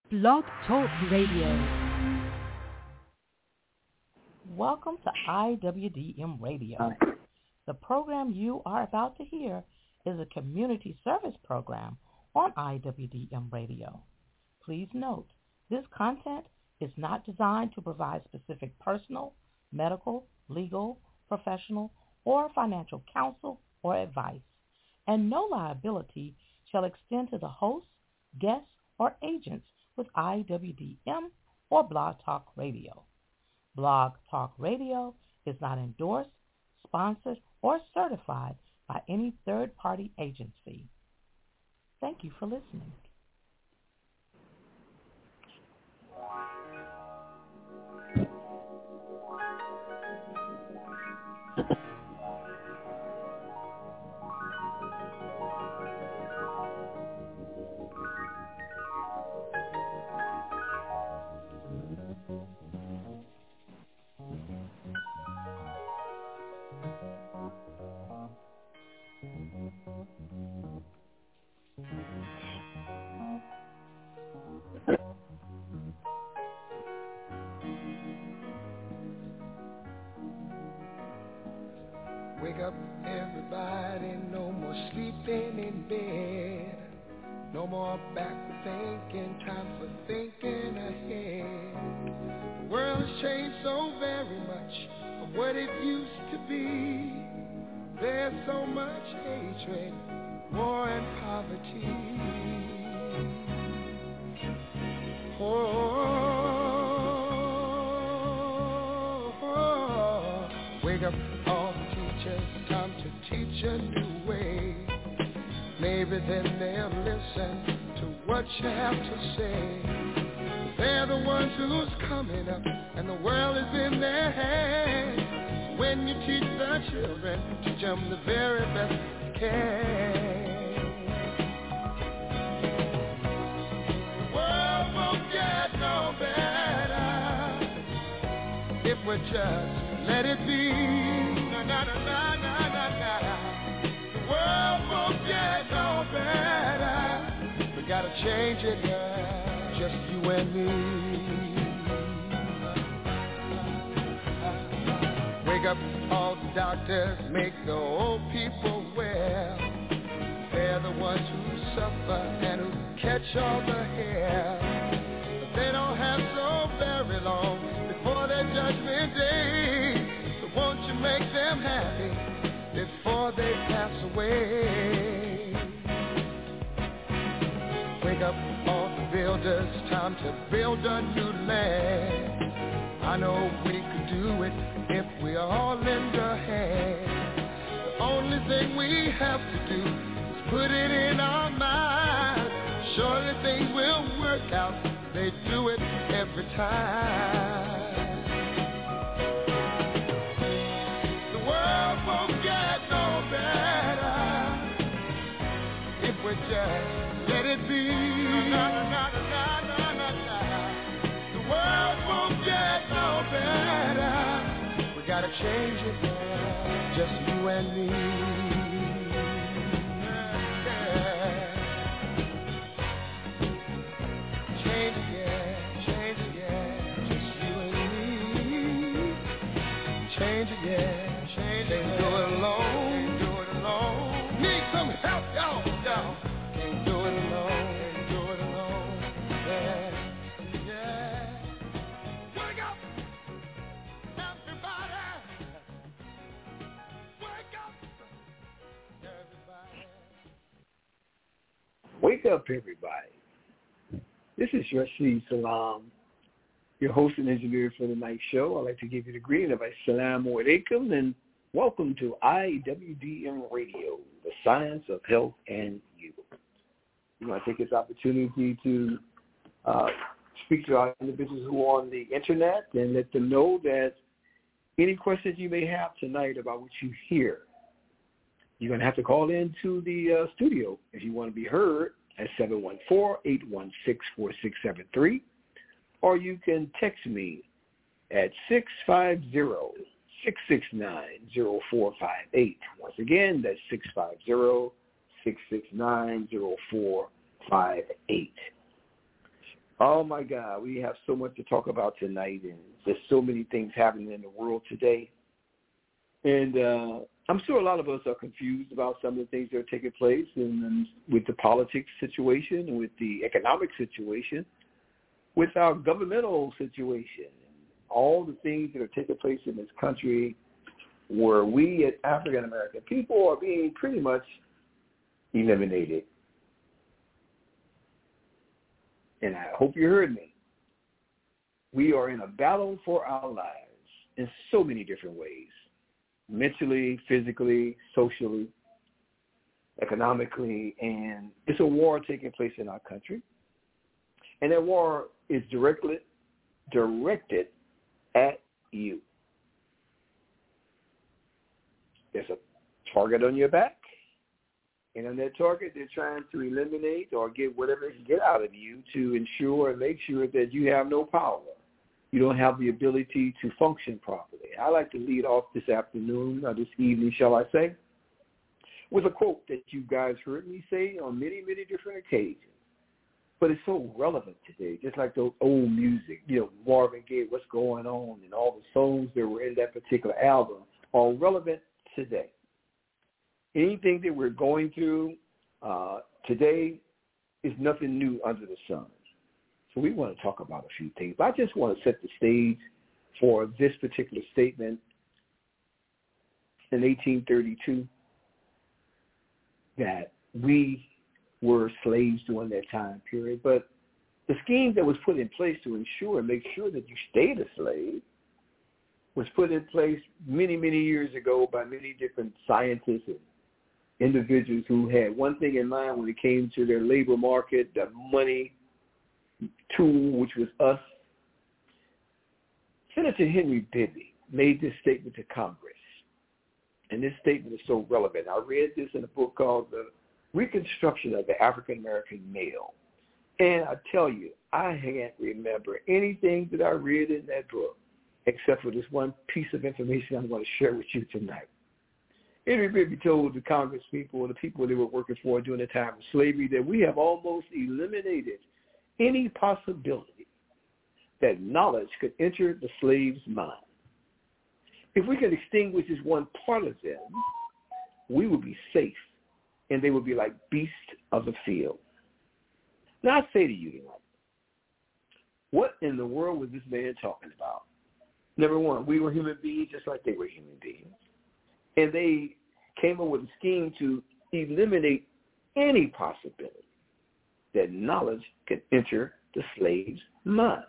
Blog Talk Radio. Welcome to IWDM Radio. The program you are about to hear is a community service program on IWDM Radio. Please note, this content is not designed to provide specific personal, medical, legal, professional, or financial counsel or advice, and no liability shall extend to the hosts, guests, or agents with IWDM or Blog Talk Radio. Blog Talk Radio is not endorsed, sponsored, or certified by any third-party agency. Thank you for listening. Wake up, everybody, no more sleeping in bed. No more backward thinking, time for thinking ahead. The world has changed so very much from what it used to be. There's so much hatred, war and poverty. Wake up, all the teachers, time to teach a new way. Maybe then they'll listen to what you have to say. They're the ones who's coming up, and the world is in their hands. When you teach the children, teach them the very best you can. The world won't get no better if we just let it be. Na na na na na na na. The world won't get no better. We gotta change it, girl, just you and me. Wake up, all the doctors, make the old people well. They're the ones who suffer and who catch all the hair. But they don't have so very long before their judgment day. So won't you make them happy before they pass away? Wake up, all the builders, time to build a new land. I know we could do it if we all lend a hand. The only thing we have to do is put it in our minds. Surely things will work out, they do it every time. The world won't get no better if we just let it be. Na, na, na, na, na, na, na. The world won't get no better. We gotta change it, girl, just you and me. Change it, yeah, change it, yeah, just you and me. Change it, yeah, change it. Can't do it alone, can't do it alone. Need some help, y'all. Can't do it alone, can't do it alone. Yeah, yeah. Wake up, everybody. Wake up, everybody. Wake up, everybody. This is Rashid Salam, your host and engineer for the night show. I'd like to give you the greeting of Assalamu Alaikum and welcome to IWDM Radio, the science of health and you. We want to take this opportunity to speak to our individuals who are on the internet and let them know that any questions you may have tonight about what you hear, you're going to have to call into the studio if you want to be heard at 714-816-4673, or you can text me at 650-669-0458. Once again, that's 650-669-0458. Oh, my God. We have so much to talk about tonight, and there's so many things happening in the world today. And I'm sure a lot of us are confused about some of the things that are taking place and with the politics situation, with the economic situation, with our governmental situation, all the things that are taking place in this country where we as African-American people are being pretty much eliminated. And I hope you heard me. We are in a battle for our lives in so many different ways, mentally, physically, socially, economically, and it's a war taking place in our country. And that war is directed at you. There's a target on your back, and on that target, they're trying to eliminate or get whatever they can get out of you to ensure and make sure that you have no power. You don't have the ability to function properly. I like to lead off this afternoon, or this evening, shall I say, with a quote that you guys heard me say on many, many different occasions. But it's so relevant today, just like those old music, Marvin Gaye, What's Going On, and all the songs that were in that particular album are relevant today. Anything that we're going through today is nothing new under the sun. So we want to talk about a few things. But I just want to set the stage for this particular statement in 1832 that we were slaves during that time period. But the scheme that was put in place to ensure and make sure that you stayed a slave was put in place many, many years ago by many different scientists and individuals who had one thing in mind when it came to their labor market, the money tool, which was us. Senator Henry Bibby made this statement to Congress, and this statement is so relevant. I read this in a book called The Reconstruction of the African American Male, and I tell you, I can't remember anything that I read in that book except for this one piece of information I'm going to share with you tonight. Henry Bibby told the Congress people, the people they were working for during the time of slavery, that we have almost eliminated any possibility that knowledge could enter the slave's mind. If we can extinguish this one part of them, we would be safe, and they would be like beasts of the field. Now I say to you tonight, what in the world was this man talking about? Number one, we were human beings just like they were human beings. And they came up with a scheme to eliminate any possibility that knowledge could enter the slave's mind.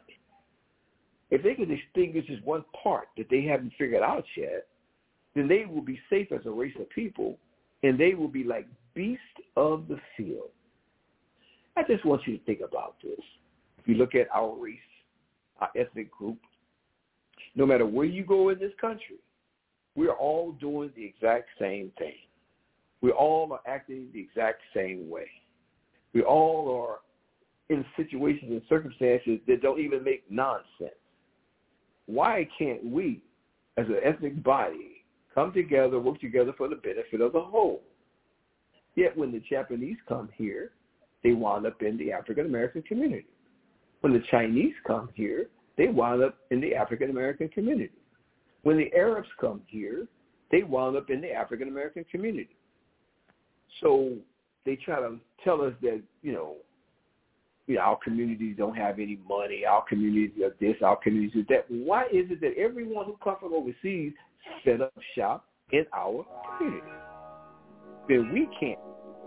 If they could extinguish this one part that they haven't figured out yet, then they will be safe as a race of people, and they will be like beasts of the field. I just want you to think about this. If you look at our race, our ethnic group, no matter where you go in this country, we're all doing the exact same thing. We all are acting the exact same way. We all are in situations and circumstances that don't even make nonsense. Why can't we, as an ethnic body, come together, work together for the benefit of the whole? Yet when the Japanese come here, they wind up in the African-American community. When the Chinese come here, they wind up in the African-American community. When the Arabs come here, they wind up in the African-American community. So they try to tell us that, our communities don't have any money, our communities are this, our communities are that. Why is it that everyone who comes from overseas set up shop in our community? Then we can't,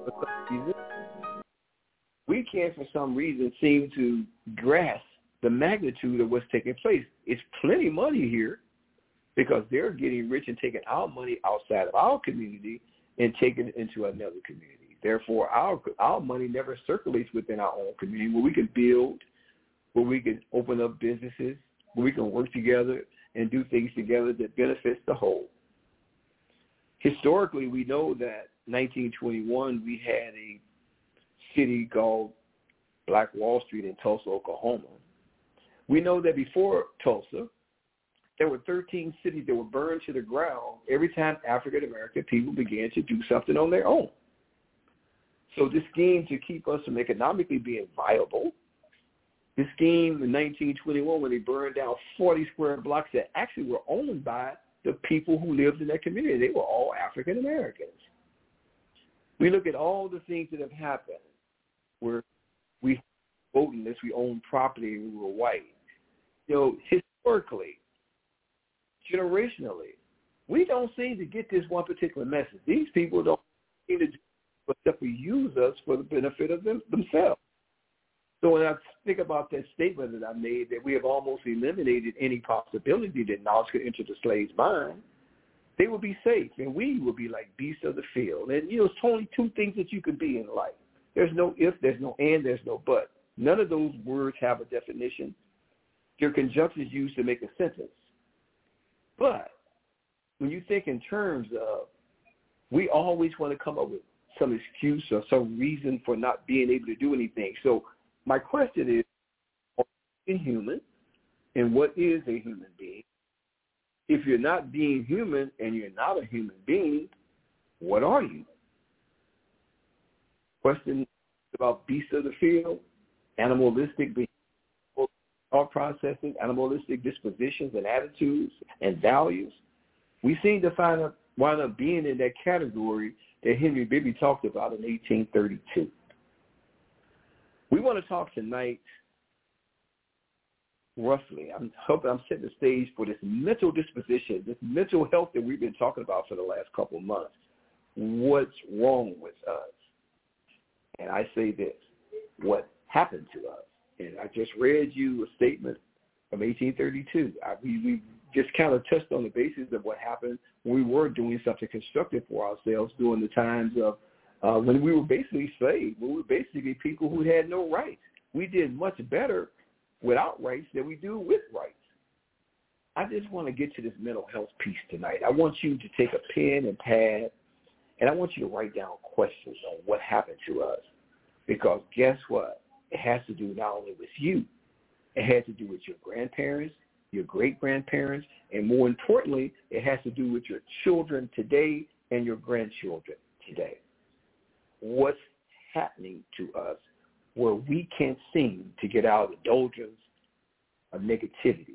for some reason, seem to grasp the magnitude of what's taking place. It's plenty of money here because they're getting rich and taking our money outside of our community and taking it into another community. Therefore, our money never circulates within our own community where we can build, where we can open up businesses, where we can work together and do things together that benefits the whole. Historically, we know that 1921, we had a city called Black Wall Street in Tulsa, Oklahoma. We know that before Tulsa, there were 13 cities that were burned to the ground every time African-American people began to do something on their own. So this scheme to keep us from economically being viable The scheme in 1921 when they burned down 40 square blocks that actually were owned by the people who lived in that community. They were all African Americans. We look at all the things that have happened where we voted unless we owned property and we were white. Historically, generationally, we don't seem to get this one particular message. These people don't seem to do except for use us for the benefit of themselves. So when I think about that statement that I made, that we have almost eliminated any possibility that knowledge could enter the slave's mind, they will be safe, and we will be like beasts of the field. And, it's only two things that you can be in life. There's no if, there's no and, there's no but. None of those words have a definition. They're conjunctions used to make a sentence. But when you think in terms of, we always want to come up with some excuse or some reason for not being able to do anything. So my question is, are you human, and what is a human being? If you're not being human and you're not a human being, what are you? Question about beasts of the field, animalistic behavior, thought processes, animalistic dispositions and attitudes and values. We seem to wind up being in that category that Henry Bibby talked about in 1832. We want to talk tonight, roughly, I'm hoping I'm setting the stage for this mental disposition, this mental health that we've been talking about for the last couple of months. What's wrong with us? And I say this, what happened to us? And I just read you a statement from 1832. We just kind of touched on the basis of what happened when we were doing something constructive for ourselves during the times of when we were basically slaves. We were basically people who had no rights. We did much better without rights than we do with rights. I just want to get to this mental health piece tonight. I want you to take a pen and pad, and I want you to write down questions on what happened to us. Because guess what? It has to do not only with you. It has to do with your grandparents, your great-grandparents, and more importantly, it has to do with your children today and your grandchildren today. What's happening to us where we can't seem to get out of the doldrums of negativity?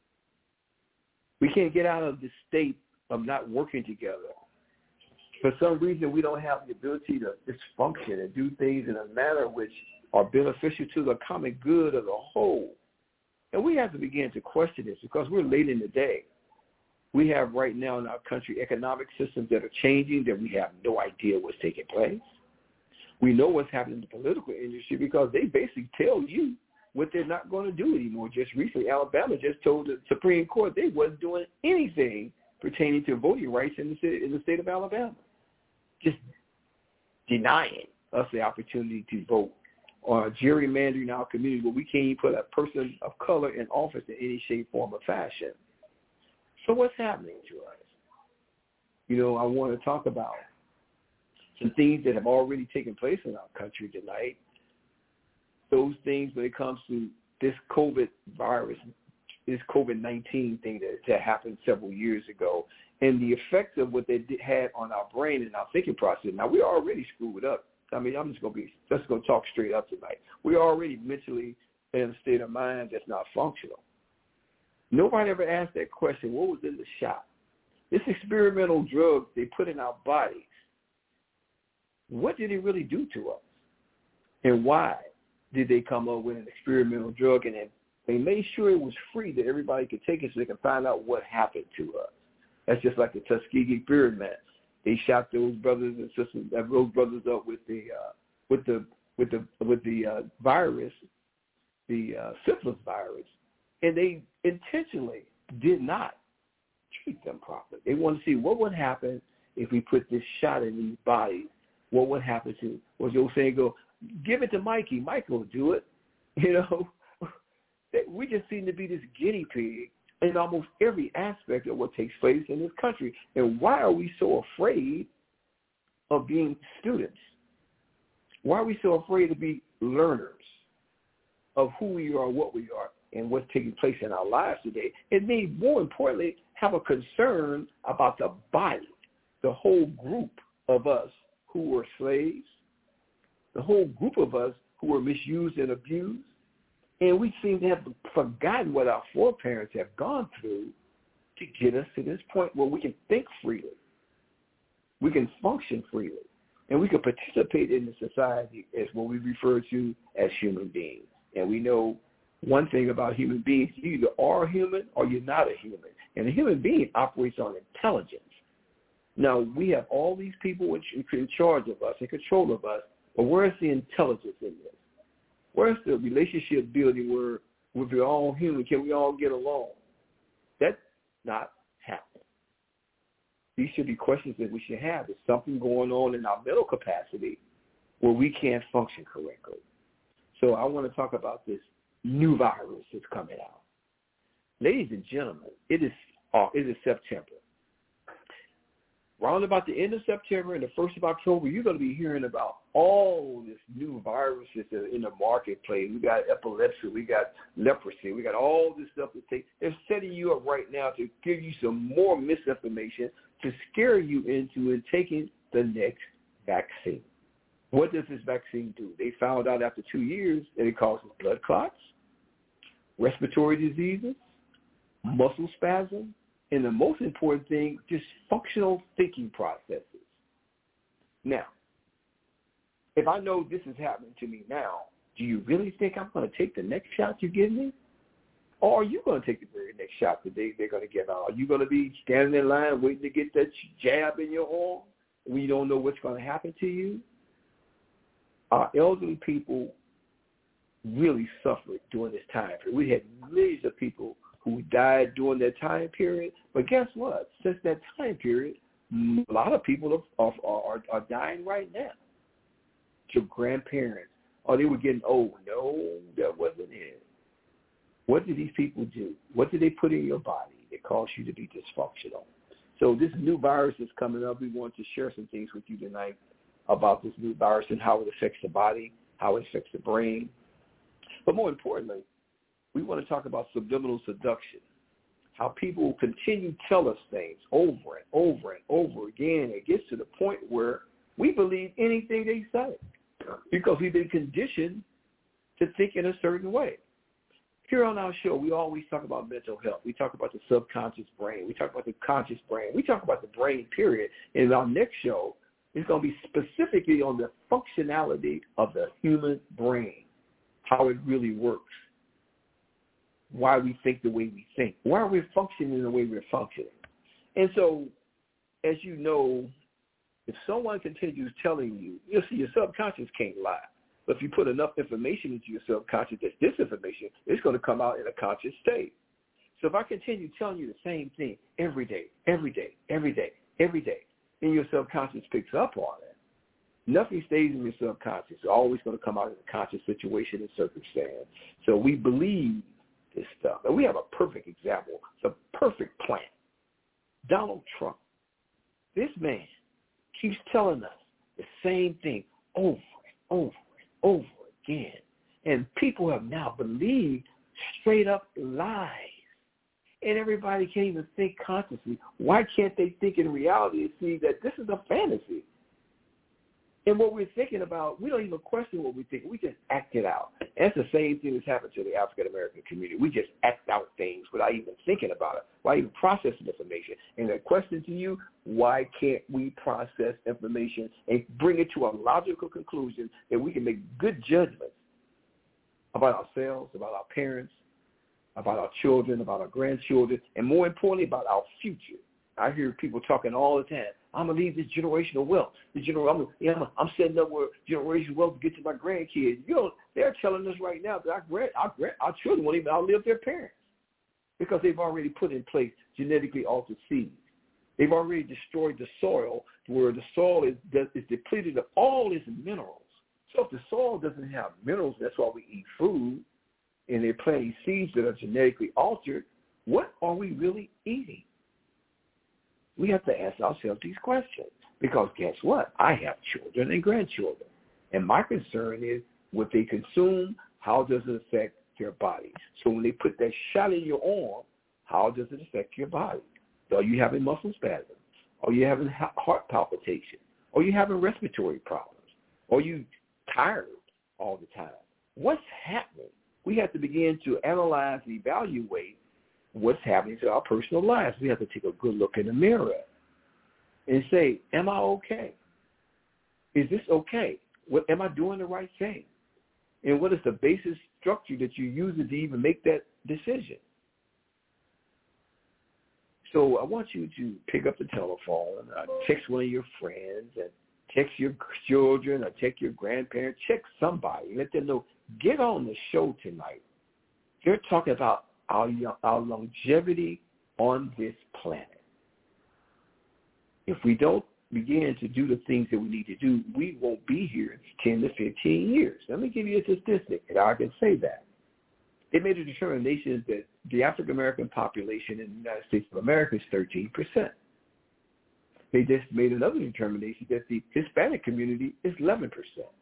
We can't get out of the state of not working together. For some reason, we don't have the ability to dysfunction and do things in a manner which are beneficial to the common good of the whole. And we have to begin to question this because we're late in the day. We have right now in our country economic systems that are changing that we have no idea what's taking place. We know what's happening in the political industry because they basically tell you what they're not going to do anymore. Just recently, Alabama just told the Supreme Court they wasn't doing anything pertaining to voting rights in the state of Alabama. Just denying us the opportunity to vote, or gerrymandering our community where we can't even put a person of color in office in any shape, form, or fashion. So what's happening to us? I want to talk about some things that have already taken place in our country tonight. Those things when it comes to this COVID virus, this COVID-19 thing that happened several years ago, and the effects of what they had on our brain and our thinking process. Now, we're already screwed up. I'm just going to talk straight up tonight. We're already mentally in a state of mind that's not functional. Nobody ever asked that question, what was in the shot? This experimental drug they put in our bodies, what did it really do to us? And why did they come up with an experimental drug? And they made sure it was free that everybody could take it so they could find out what happened to us. That's just like the Tuskegee experiment. They shot those brothers and sisters, those brothers up with the virus, the syphilis virus, and they intentionally did not treat them properly. They wanted to see what would happen if we put this shot in these bodies. What would happen to? Was the old saying go? Give it to Mikey. Mikey will do it. We just seem to be this guinea pig in almost every aspect of what takes place in this country. And why are we so afraid of being students? Why are we so afraid to be learners of who we are, what we are, and what's taking place in our lives today? And maybe more importantly, have a concern about the body, the whole group of us who were slaves, the whole group of us who were misused and abused, And we seem to have forgotten what our foreparents have gone through to get us to this point where we can think freely. We can function freely. And we can participate in the society as what we refer to as human beings. And we know one thing about human beings: you either are human or you're not a human. And a human being operates on intelligence. Now, we have all these people in charge of us, in control of us, but where's the intelligence in this? Where's the relationship building where we're all human? Can we all get along? That's not happening. These should be questions that we should have. There's something going on in our mental capacity where we can't function correctly. So I want to talk about this new virus that's coming out. Ladies and gentlemen, it is September. Round about the end of September and the 1st of October, you're going to be hearing about all this new viruses that are in the marketplace. We got epilepsy, we got leprosy, we got all this stuff to take. They're setting you up right now to give you some more misinformation to scare you into taking the next vaccine. What does this vaccine do? They found out after 2 years that it causes blood clots, respiratory diseases, muscle spasm, and the most important thing, dysfunctional thinking processes. Now, if I know this is happening to me now, do you really think I'm going to take the next shot you give me? Or are you going to take the very next shot that they're going to give out? Are you going to be standing in line waiting to get that jab in your arm when you don't know what's going to happen to you? Our elderly people really suffered during this time period. We had millions of people who died during that time period. But guess what? Since that time period, a lot of people are dying right now. Your grandparents, or they were getting old. No, that wasn't it. What did these people do? What did they put in your body that caused you to be dysfunctional? So this new virus is coming up. We want to share some things with you tonight about this new virus and how it affects the body, how it affects the brain. But more importantly, we want to talk about subliminal seduction, how people continue to tell us things over and over and over again. It gets to the point where we believe anything they say because we've been conditioned to think in a certain way. Here on our show, we always talk about mental health. We talk about the subconscious brain. We talk about the conscious brain. We talk about the brain, period. And our next show is going to be specifically on the functionality of the human brain, how it really works, why we think the way we think, why we're functioning the way we're functioning. And so, as you know, if someone continues telling you, you'll see your subconscious can't lie. But if you put enough information into your subconscious that's disinformation, it's going to come out in a conscious state. So if I continue telling you the same thing every day, every day, every day, every day, and your subconscious picks up on it, nothing stays in your subconscious. It's always going to come out in a conscious situation and circumstance. So we believe this stuff. And we have a perfect example. It's a perfect plan. Donald Trump, this man keeps telling us the same thing over and over and over again. And people have now believed straight up lies. And everybody can't even think consciously. Why can't they think in reality and see that this is a fantasy? And what we're thinking about, we don't even question what we think. We just act it out. And that's the same thing that's happened to the African-American community. We just act out things without even thinking about it, without even processing information. And the question to you, why can't we process information and bring it to a logical conclusion that we can make good judgments about ourselves, about our parents, about our children, about our grandchildren, and more importantly, about our future? I hear people talking all the time. I'm going to leave this generational wealth. I'm setting up where generational wealth to get to my grandkids. They're telling us right now that our children won't even outlive their parents because they've already put in place genetically altered seeds. They've already destroyed the soil where the soil is depleted of all its minerals. So if the soil doesn't have minerals, that's why we eat food, and they're planting seeds that are genetically altered, what are we really eating? We have to ask ourselves these questions because guess what? I have children and grandchildren. And my concern is what they consume, how does it affect their bodies? So when they put that shot in your arm, how does it affect your body? Are you having muscle spasms? Are you having heart palpitation? Are you having respiratory problems? Are you tired all the time? What's happening? we have to begin to analyze and evaluate what's happening to our personal lives. We have to take a good look in the mirror and say, am I okay? Is this okay? Am I doing the right thing? And what is the basic structure that you use to even make that decision? So I want you to pick up the telephone, text one of your friends, and text your children or text your grandparents, check somebody, let them know, get on the show tonight. You're talking about our longevity on this planet. If we don't begin to do the things that we need to do, we won't be here in 10 to 15 years. Let me give you a statistic, and I can say that. They made a determination that the African-American population in the United States of America is 13%. They just made another determination that the Hispanic community is 11%.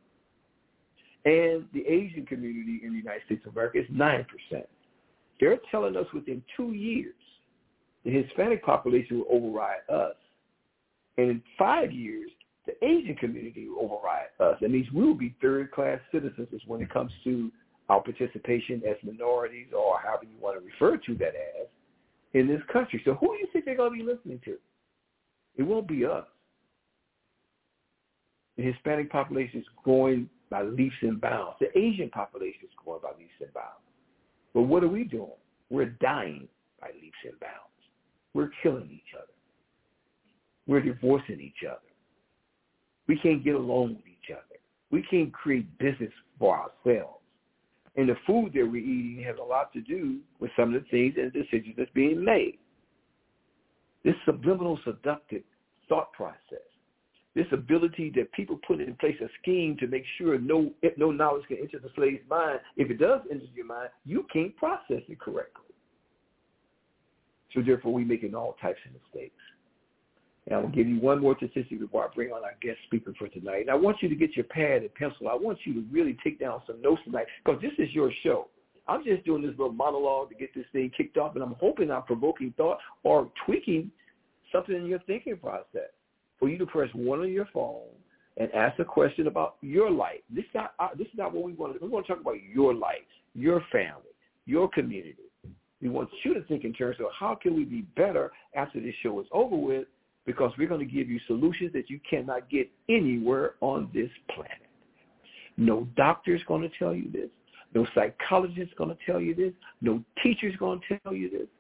And the Asian community in the United States of America is 9%. They're telling us within 2 years, the Hispanic population will override us. And in 5 years, the Asian community will override us. That means we will be third-class citizens when it comes to our participation as minorities, or however you want to refer to that as, in this country. So who do you think they're going to be listening to? It won't be us. The Hispanic population is growing by leaps and bounds. The Asian population is growing by leaps and bounds. But what are we doing? We're dying by leaps and bounds. We're killing each other. We're divorcing each other. We can't get along with each other. We can't create business for ourselves. And the food that we're eating has a lot to do with some of the things and decisions that's being made. This subliminal seductive thought process, this ability that people put in place a scheme to make sure no knowledge can enter the slave's mind. If it does enter your mind, you can't process it correctly. So therefore, we're making all types of mistakes. And I will give you one more statistic before I bring on our guest speaker for tonight. And I want you to get your pad and pencil. I want you to really take down some notes tonight, because this is your show. I'm just doing this little monologue to get this thing kicked off, and I'm hoping I'm provoking thought or tweaking something in your thinking process for you to press one on your phone and ask a question about your life. This is not what we want to do. We want to talk about your life, your family, your community. We want you to think in terms of how can we be better after this show is over with, because we're going to give you solutions that you cannot get anywhere on this planet. No doctor is going to tell you this. No psychologist is going to tell you this. No teacher is going to tell you this.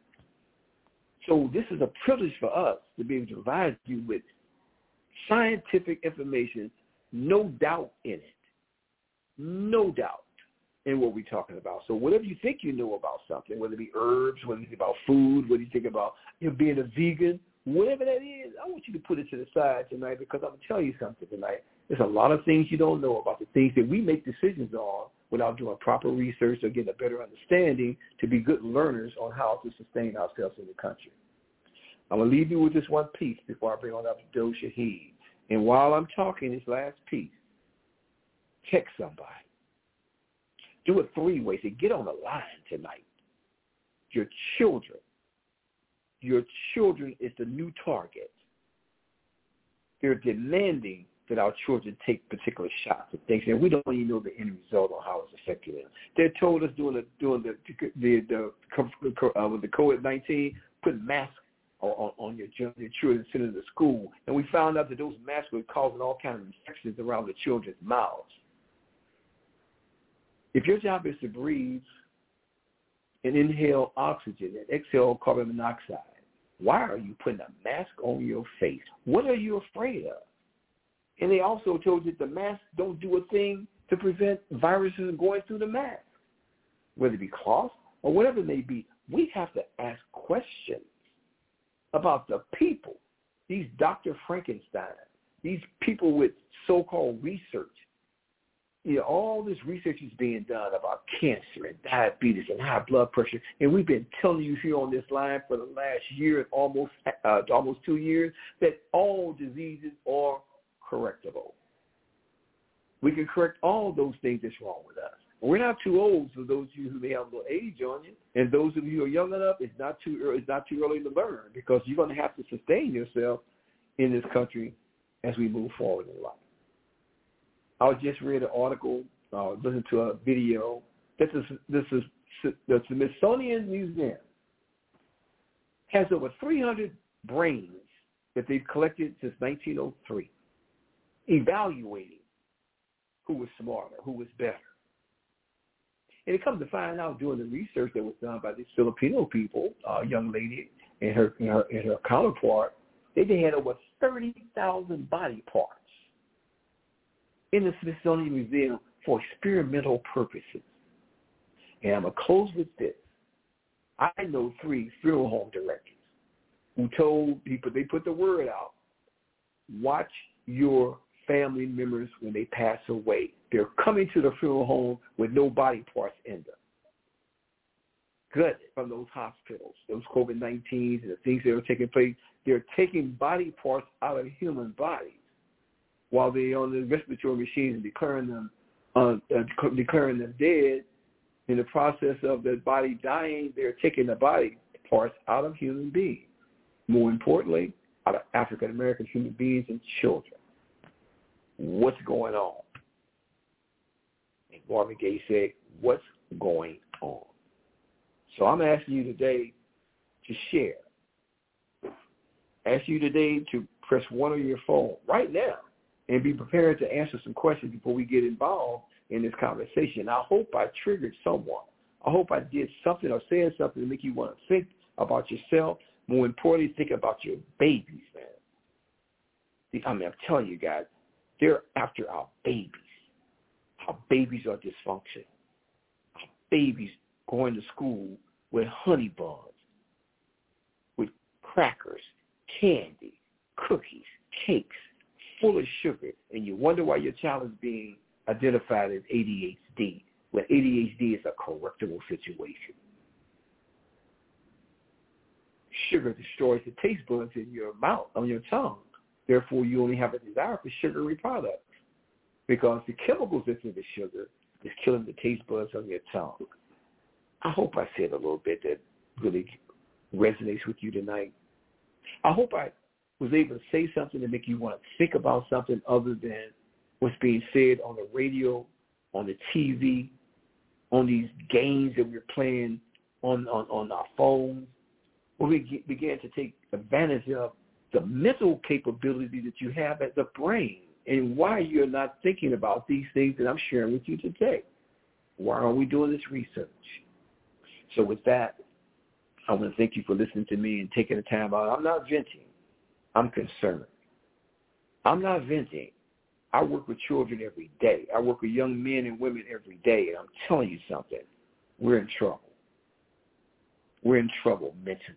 So this is a privilege for us to be able to provide you with scientific information, no doubt in it. No doubt in what we're talking about. So whatever you think you know about something, whether it be herbs, whether you think about food, whether you think about being a vegan, whatever that is, I want you to put it to the side tonight, because I'm going to tell you something tonight. There's a lot of things you don't know about the things that we make decisions on without doing proper research or getting a better understanding to be good learners on how to sustain ourselves in the country. I'm going to leave you with this one piece before I bring on Abdul Shahid. And while I'm talking this last piece, text somebody. Do it 3 ways and get on the line tonight. Your children. Your children is the new target. They're demanding that our children take particular shots and things, and we don't even know the end result on how it's affecting them. They told us during the COVID-19, put masks on your children sitting in the school, and we found out that those masks were causing all kinds of infections around the children's mouths. If your job is to breathe and inhale oxygen and exhale carbon monoxide, why are you putting a mask on your face? What are you afraid of? And they also told you that the mask don't do a thing to prevent viruses going through the mask, whether it be cloth or whatever it may be. We have to ask questions about the people, these Dr. Frankenstein, these people with so-called research. All this research is being done about cancer and diabetes and high blood pressure, and we've been telling you here on this line for the last year and almost 2 years that all diseases are correctable. We can correct all those things that's wrong with us. We're not too old for those of you who may have a little age on you, and those of you who are young enough, it's not too early to learn, because you're going to have to sustain yourself in this country as we move forward in life. I just read an article, listened to a video that the Smithsonian Museum has over 300 brains that they've collected since 1903, evaluating who was smarter, who was better. And it comes to find out during the research that was done by these Filipino people, a young lady and her counterpart, they had over 30,000 body parts in the Smithsonian Museum for experimental purposes. And I'm going to close with this. I know 3 funeral home directors who told people, they put the word out, watch your family members when they pass away. They're coming to the funeral home with no body parts in them. Good from those hospitals, those COVID-19s and the things that are taking place. They're taking body parts out of human bodies while they're on the respiratory machines and declaring them dead. In the process of the body dying, they're taking the body parts out of human beings. More importantly, out of African-American human beings and children. What's going on? And Marvin Gaye said, what's going on? So I'm asking you today to share. Ask you today to press 1 on your phone right now and be prepared to answer some questions before we get involved in this conversation. I hope I triggered someone. I hope I did something or said something to make you want to think about yourself. More importantly, think about your babies, man. I'm telling you guys, they're after our babies. Our babies are dysfunctional. Our babies going to school with honey buns, with crackers, candy, cookies, cakes, full of sugar, and you wonder why your child is being identified as ADHD, when ADHD is a correctable situation. Sugar destroys the taste buds in your mouth, on your tongue. Therefore, you only have a desire for sugary products because the chemicals that's in the sugar is killing the taste buds on your tongue. I hope I said a little bit that really resonates with you tonight. I hope I was able to say something to make you want to think about something other than what's being said on the radio, on the TV, on these games that we're playing on our phones, where we began to take advantage of the mental capability that you have as a brain and why you're not thinking about these things that I'm sharing with you today. Why are we doing this research? So with that, I want to thank you for listening to me and taking the time out. I'm not venting. I'm concerned. I'm not venting. I work with children every day. I work with young men and women every day, and I'm telling you something. We're in trouble. We're in trouble mentally.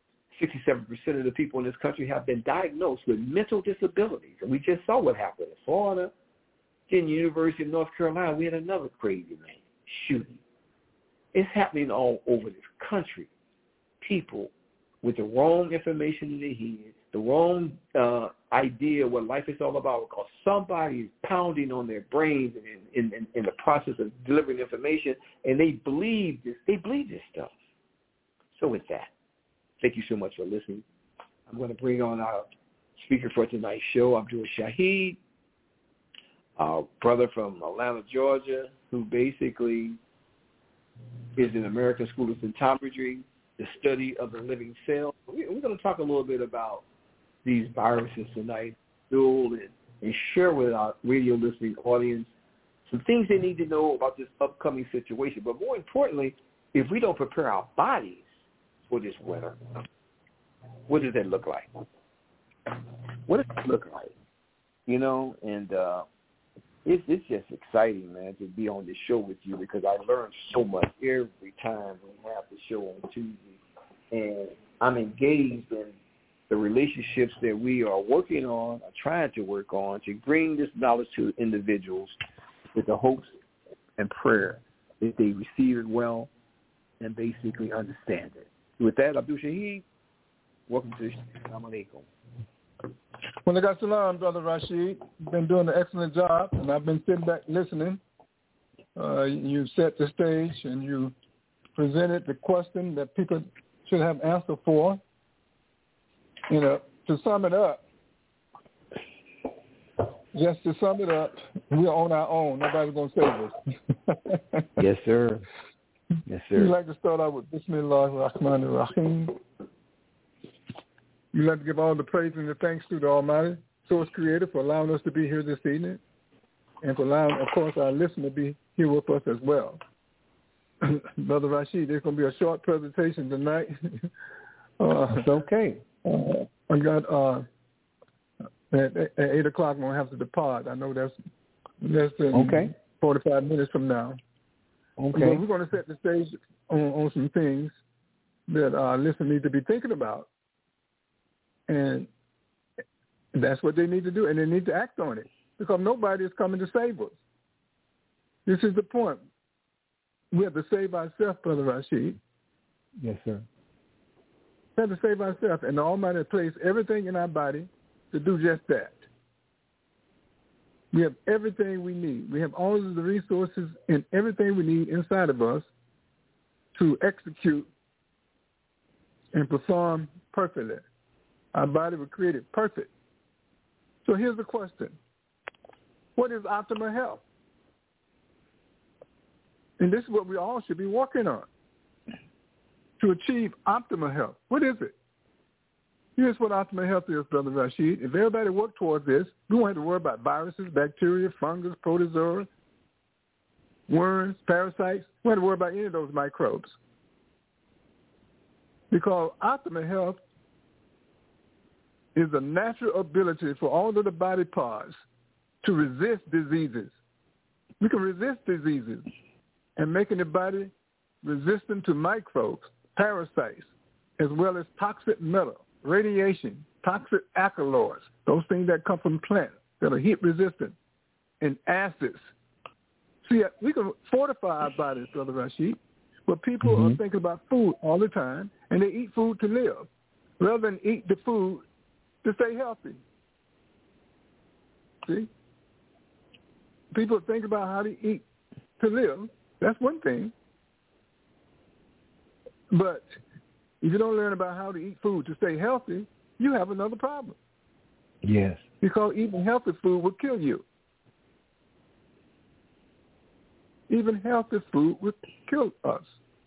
67% of the people in this country have been diagnosed with mental disabilities. And we just saw what happened in Florida. In the University of North Carolina, we had another crazy man shooting. It's happening all over this country. People with the wrong information in their head, the wrong idea of what life is all about, because somebody is pounding on their brains in the process of delivering information, and they believe this. They believe this stuff. So with that, thank you so much for listening. I'm going to bring on our speaker for tonight's show, Abdul Shahid, our brother from Atlanta, Georgia, who basically is in American School of Symptometry, the study of the living cell. We're going to talk a little bit about these viruses tonight, and share with our radio listening audience some things they need to know about this upcoming situation. But more importantly, if we don't prepare our bodies for this winter, what does that look like? What does it look like? You know, and it's just exciting, man, to be on this show with you, because I learn so much every time we have the show on Tuesday. And I'm engaged in the relationships that we are working on, or trying to work on, to bring this knowledge to individuals with the hopes and prayer that they receive it well and basically understand it. With that, Abdul Shahid, welcome to the show. Assalamu alaikum. Well, I got salam, Brother Rashid. You've been doing an excellent job, and I've been sitting back listening. You set the stage, and you presented the question that people should have answer for. You know, to sum it up, just to sum it up, we're on our own. Nobody's going to save us. Yes, sir. Yes, sir. We'd like to start out with Bismillah ar-Rahman ar-Rahim. We'd like to give all the praise and the thanks to the Almighty, Source Creator, for allowing us to be here this evening, and for allowing, of course, our listener to be here with us as well. Brother Rashid, there's going to be a short presentation tonight. It's okay. I got at 8 o'clock, I'm going to have to depart. I know that's less than 45 minutes from now. Okay. But we're going to set the stage on some things that our listeners need to be thinking about. And that's what they need to do, and they need to act on it, because nobody is coming to save us. This is the point. We have to save ourselves, Brother Rashid. Yes, sir. We have to save ourselves, and the Almighty placed everything in our body to do just that. We have everything we need. We have all of the resources and everything we need inside of us to execute and perform perfectly. Our body was created perfect. So here's the question. What is optimal health? And this is what we all should be working on to achieve optimal health. What is it? Here's what optimal health is, Brother Rashid. If everybody worked towards this, we won't have to worry about viruses, bacteria, fungus, protozoa, worms, parasites. We won't have to worry about any of those microbes. Because optimal health is a natural ability for all of the body parts to resist diseases. We can resist diseases and making the body resistant to microbes, parasites, as well as toxic metal, radiation, toxic alkaloids, those things that come from plants that are heat resistant, and acids. See, we can fortify our bodies, Brother Rashid, but people are thinking about food all the time, and they eat food to live rather than eat the food to stay healthy. See? People think about how to eat to live. That's one thing. But if you don't learn about how to eat food to stay healthy, you have another problem. Yes. Because eating healthy food will kill you. Even healthy food will kill us.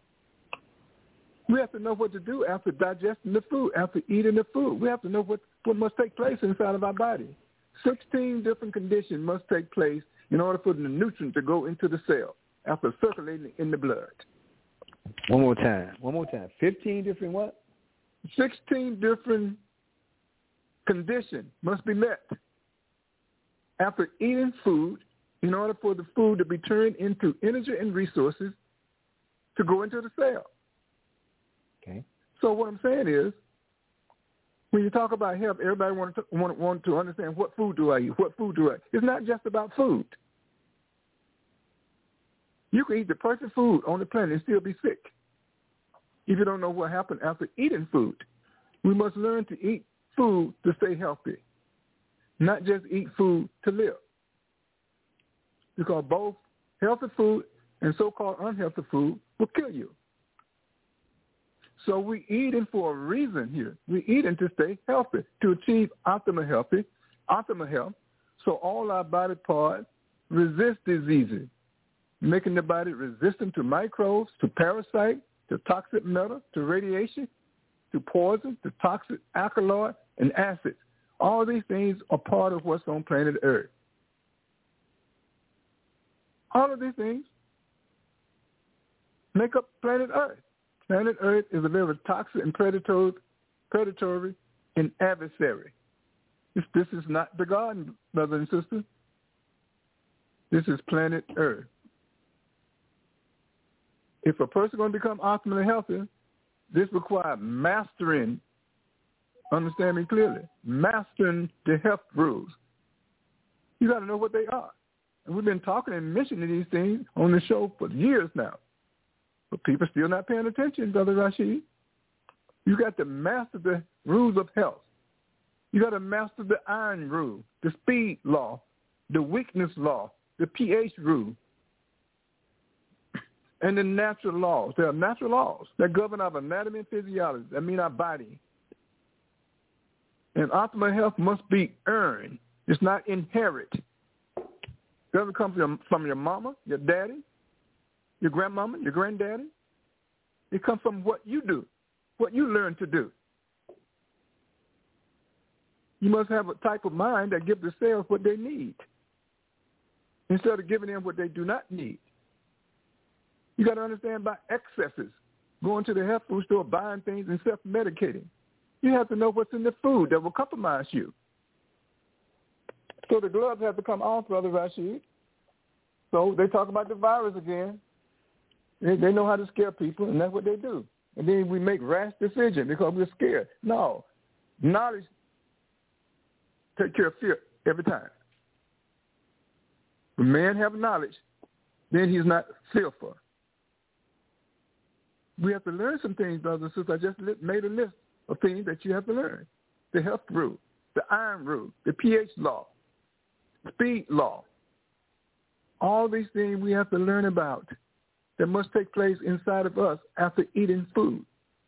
We have to know what to do after digesting the food, after eating the food. We have to know what must take place inside of our body. 16 different conditions must take place in order for the nutrient to go into the cell after circulating in the blood. One more time. 15 different what? 16 different conditions must be met after eating food in order for the food to be turned into energy and resources to go into the cell. Okay. So what I'm saying is, when you talk about health, everybody want to understand, what food do I eat? What food do I eat? It's not just about food. You can eat the perfect food on the planet and still be sick if you don't know what happened after eating food. We must learn to eat food to stay healthy, not just eat food to live. Because both healthy food and so-called unhealthy food will kill you. So we eating for a reason here. We eating to stay healthy, to achieve optimal health, so all our body parts resist diseases, making the body resistant to microbes, to parasites, to toxic metal, to radiation, to poison, to toxic alkaloid, and acids. All these things are part of what's on planet Earth. All of these things make up planet Earth. Planet Earth is a very toxic and predatory and adversary. This is not the garden, brothers and sisters. This is planet Earth. If a person is going to become optimally healthy, this requires mastering, understand me clearly, mastering the health rules. You got to know what they are. And we've been talking and mentioning these things on the show for years now. But people still not paying attention, Brother Rashid. You got to master the rules of health. You got to master the iron rule, the speed law, the weakness law, the pH rule, and the natural laws. There are natural laws that govern our anatomy and physiology. That mean our body. And optimal health must be earned. It's not inherent. doesn't come from your mama, your daddy, your grandmama, your granddaddy. It comes from what you do, what you learn to do. You must have a type of mind that gives the cells what they need instead of giving them what they do not need. You got to understand about excesses, going to the health food store, buying things, and self-medicating. You have to know what's in the food that will compromise you. So the gloves have to come off, Brother Rashid. So they talk about the virus again. They know how to scare people, and that's what they do. And then we make rash decisions because we're scared. No. Knowledge takes care of fear every time. When man have knowledge, then he's not fearful. We have to learn some things, brothers and sisters. I just made a list of things that you have to learn. The health rule, the iron rule, the pH law, speed law. All these things we have to learn about that must take place inside of us after eating food.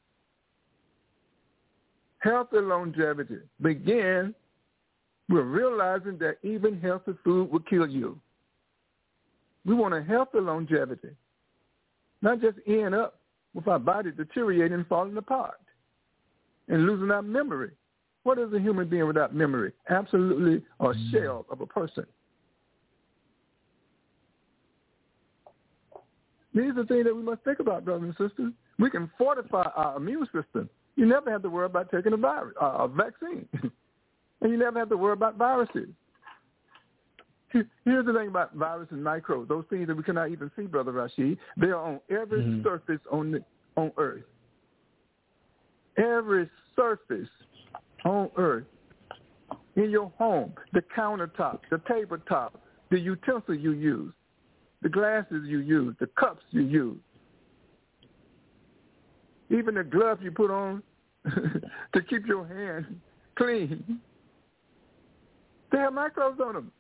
Healthy longevity begins with realizing that even healthy food will kill you. We want a healthy longevity, not just end up with our body deteriorating and falling apart and losing our memory. What is a human being without memory? Absolutely a shell of a person. These are things that we must think about, brothers and sisters. We can fortify our immune system. You never have to worry about taking a vaccine. And you never have to worry about viruses. Here's the thing about viruses and microbes, those things that we cannot even see, Brother Rashid. They are on every surface on Earth. Every surface on Earth. In your home, the countertop, the tabletop, the utensils you use, the glasses you use, the cups you use, even the gloves you put on to keep your hands clean. They have microbes on them.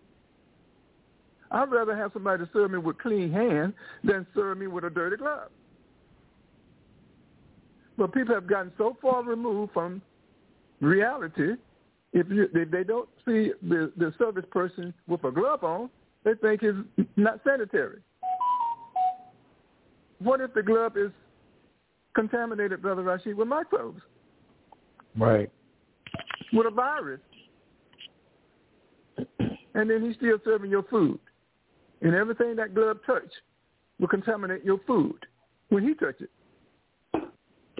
I'd rather have somebody serve me with clean hands than serve me with a dirty glove. But people have gotten so far removed from reality, if they don't see the service person with a glove on, they think it's not sanitary. What if the glove is contaminated, Brother Rashid, with microbes? Right. With a virus. And then he's still serving your food. And everything that glove touch will contaminate your food when he touches it.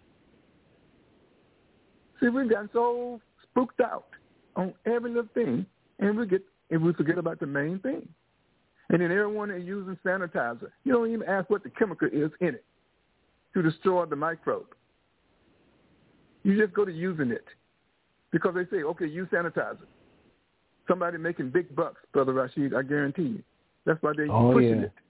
See, we've gotten so spooked out on every little thing, and we forget about the main thing. And then everyone is using sanitizer. You don't even ask what the chemical is in it to destroy the microbe. You just go to using it because they say, okay, use sanitizer. Somebody making big bucks, Brother Rashid, I guarantee you. That's why they're pushing it.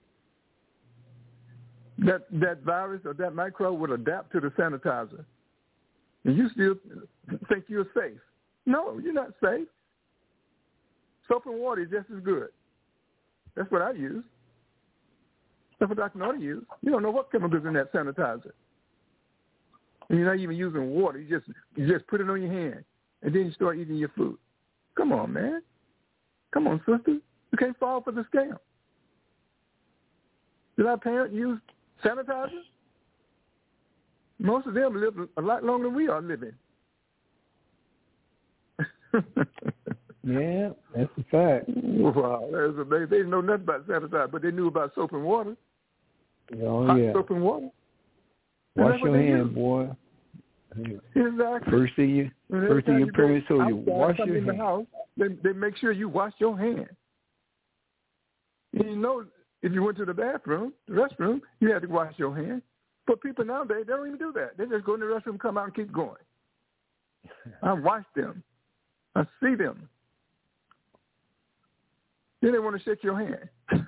That virus or that microbe will adapt to the sanitizer. And you still think you're safe. No, you're not safe. Soap and water is just as good. That's what I use. That's what Dr. Norton used. You don't know what chemicals in that sanitizer. And you're not even using water. You just put it on your hand, and then you start eating your food. Come on, man. Come on, sister. You can't fall for the scam. Did our parents use sanitizer? Most of them live a lot longer than we are living. Yeah, that's a fact. Wow, that's amazing. They didn't know nothing about sanitizer, but they knew about soap and water. Hot soap and water. Wash your hands, boy. Exactly. First thing your parents told you, wash your hands. In the house, they make sure you wash your hands. And you know, if you went to the restroom, you had to wash your hands. But people nowadays, they don't even do that. They just go in the restroom, come out, and keep going. I watch them. I see them. Then they want to shake your hand.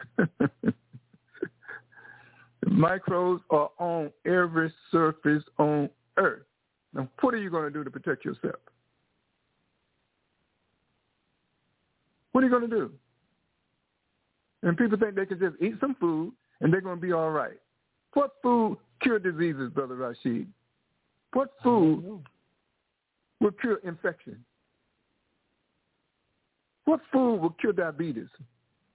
Microbes are on every surface on Earth. Now, what are you going to do to protect yourself? What are you going to do? And people think they can just eat some food and they're going to be all right. What food cure diseases, Brother Rashid? What food will cure infection? What food will cure diabetes?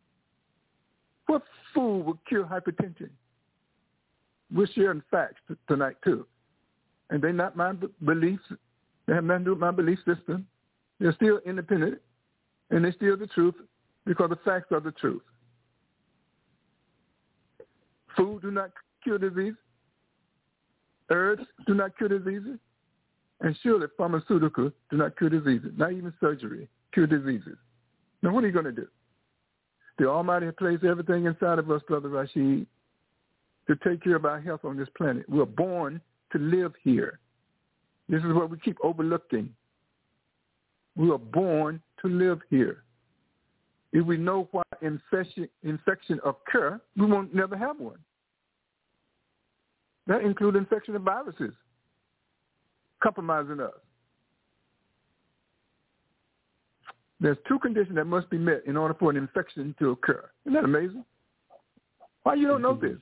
What food will cure hypertension? We're sharing facts tonight, too. And they're not my beliefs. They have nothing to do with my belief system. They're still independent, and they're still the truth because the facts are the truth. Food do not cure disease. Herbs do not cure diseases. And surely pharmaceuticals do not cure diseases. Not even surgery cure diseases. Now, what are you going to do? The Almighty has placed everything inside of us, Brother Rashid, to take care of our health on this planet. We're born to live here. This is what we keep overlooking. We are born to live here. If we know why infection occur, we won't never have one. That includes infection of viruses compromising us. There's two conditions that must be met in order for an infection to occur. Isn't that amazing? Why you don't know this?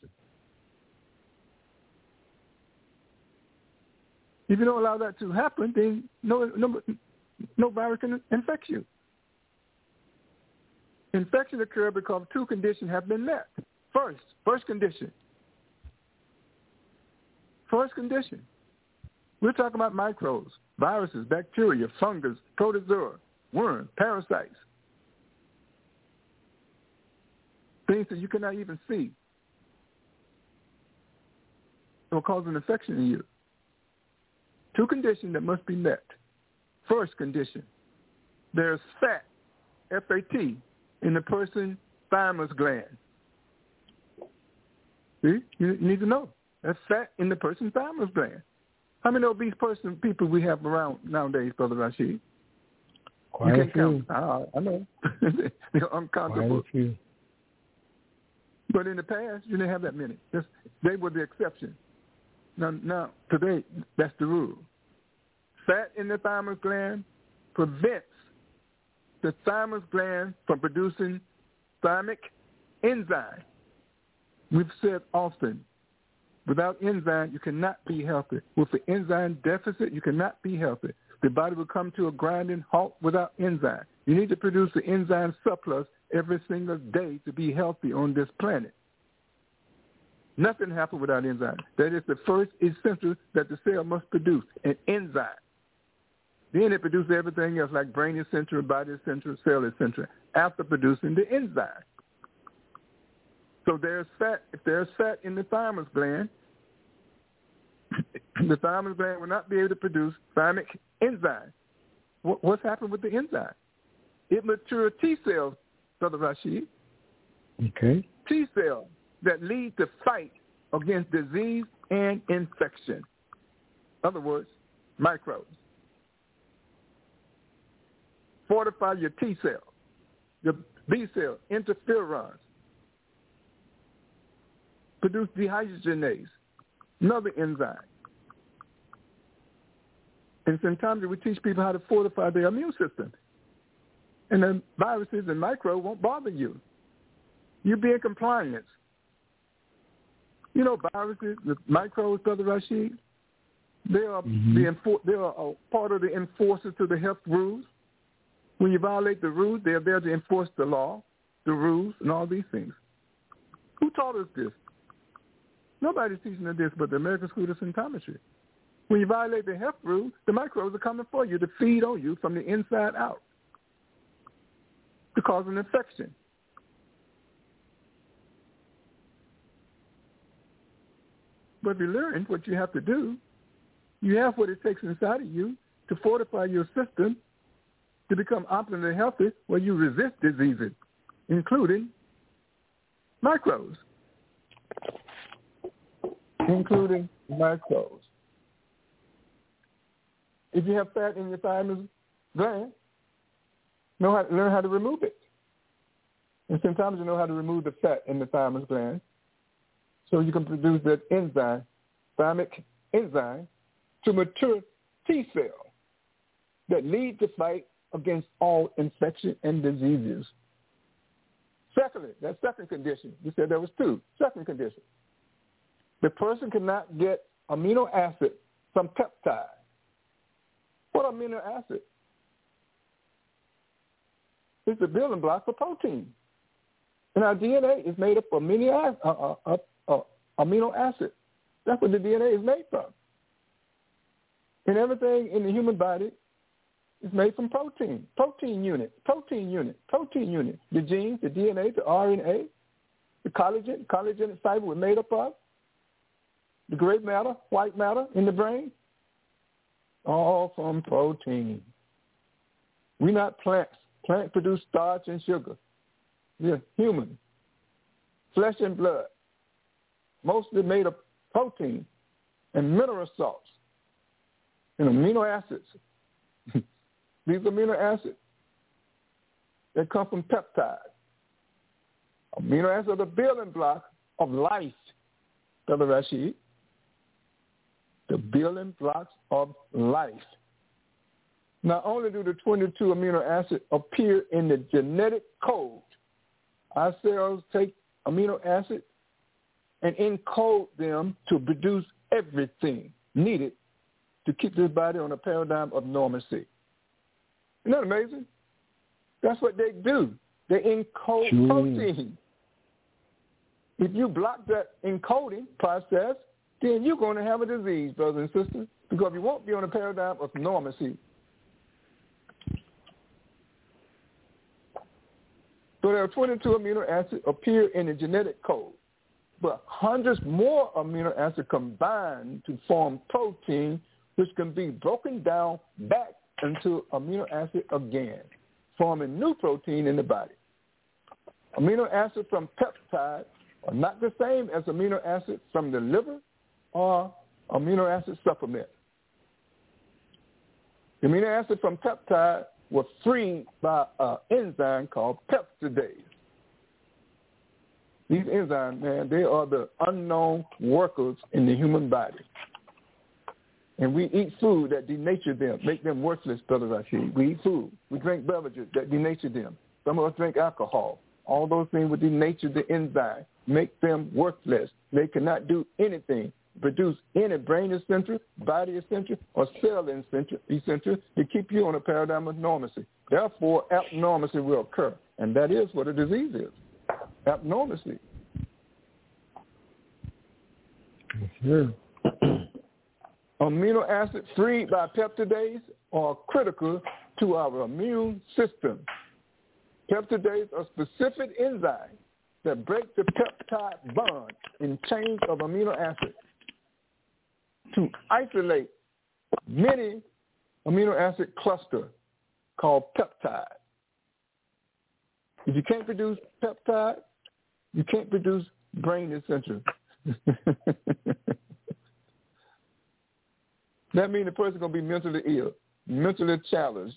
If you don't allow that to happen, then no virus can infect you. Infection occurs because two conditions have been met. First condition. We're talking about microbes, viruses, bacteria, fungus, protozoa, worms, parasites, things that you cannot even see. It will cause an infection in you. Two conditions that must be met. First condition, there's fat, F-A-T, in the person's thymus gland. See? You need to know. That's fat in the person's thymus gland. How many obese people we have around nowadays, Brother Rashid? Quite a few. I know. They're uncountable. Quite a few. But in the past, you didn't have that many. They were the exception. Now, today, that's the rule. Fat in the thymus gland prevents the thymus gland from producing thymic enzyme. We've said often, without enzyme, you cannot be healthy. With the enzyme deficit, you cannot be healthy. The body will come to a grinding halt without enzyme. You need to produce the enzyme surplus every single day to be healthy on this planet. Nothing happens without enzyme. That is the first essential that the cell must produce, an enzyme. Then it produces everything else like brain essential, body essential, cell essential, after producing the enzyme. So there's fat. If there's fat in the thymus gland, the thymus gland will not be able to produce thymic enzyme. What's happened with the enzyme? It matures T cells, Brother Rashid. Okay. T cells that lead to fight against disease and infection. In other words, microbes. Fortify your T cells, your B cells, interferons. Produce dehydrogenase, another enzyme. And sometimes we teach people how to fortify their immune system. And then viruses and microbes won't bother you. You'll be in compliance. You know, viruses, the microbes, Brother Rashid, they are they are a part of the enforcers to the health rules. When you violate the rules, they are there to enforce the law, the rules, and all these things. Who taught us this? Nobody's teaching us this but the American School of Symptometry. When you violate the health rules, the microbes are coming for you to feed on you from the inside out to cause an infection. But if you learn what you have to do, you have what it takes inside of you to fortify your system to become optimally healthy where you resist diseases, including microbes. Including microbes. If you have fat in your thymus gland, learn how to remove it. And sometimes you know how to remove the fat in the thymus gland so you can produce that enzyme, thymic enzyme, to mature T cells that lead to fight against all infection and diseases. Secondly, that second condition, you said there was two. Second condition, the person cannot get amino acid from peptide. What amino acid? It's the building block for protein. And our DNA is made up of amino acids. That's what the DNA is made from. And everything in the human body is made from protein. Protein unit. The genes, the DNA, the RNA, the collagen fiber we're made up of, the gray matter, white matter in the brain, all from protein. We're not plants. Plants produce starch and sugar. We're human. Flesh and blood, mostly made of protein and mineral salts and amino acids. These amino acids, they come from peptides. Amino acids are the building block of life, Brother Rashid. The building blocks of life. Not only do the 22 amino acids appear in the genetic code, our cells take amino acids and encode them to produce everything needed to keep this body on a paradigm of normalcy. Isn't that amazing? That's what they do. They encode protein. If you block that encoding process, then you're going to have a disease, brothers and sisters, because you won't be on a paradigm of normalcy. So there are 22 amino acids appear in the genetic code, but hundreds more amino acids combine to form protein, which can be broken down back into amino acid again, forming new protein in the body. Amino acids from peptides are not the same as amino acids from the liver or amino acid supplement. The amino acids from peptide were freed by an enzyme called peptidase. These enzymes, man, they are the unknown workers in the human body. And we eat food that denature them, make them worthless, Brother Rashid. We eat food. We drink beverages that denature them. Some of us drink alcohol. All those things would denature the enzyme, make them worthless. They cannot do anything, produce any brain essential, body essential, or cell essential to keep you on a paradigm of normalcy. Therefore, abnormalcy will occur, and that is what a disease is, abnormalcy. Sure. Amino acids freed by peptidase are critical to our immune system. Peptidase are specific enzymes that break the peptide bond in chains of amino acids to isolate many amino acid clusters called peptide. If you can't produce peptide, you can't produce brain essential. That means the person is going to be mentally ill, mentally challenged.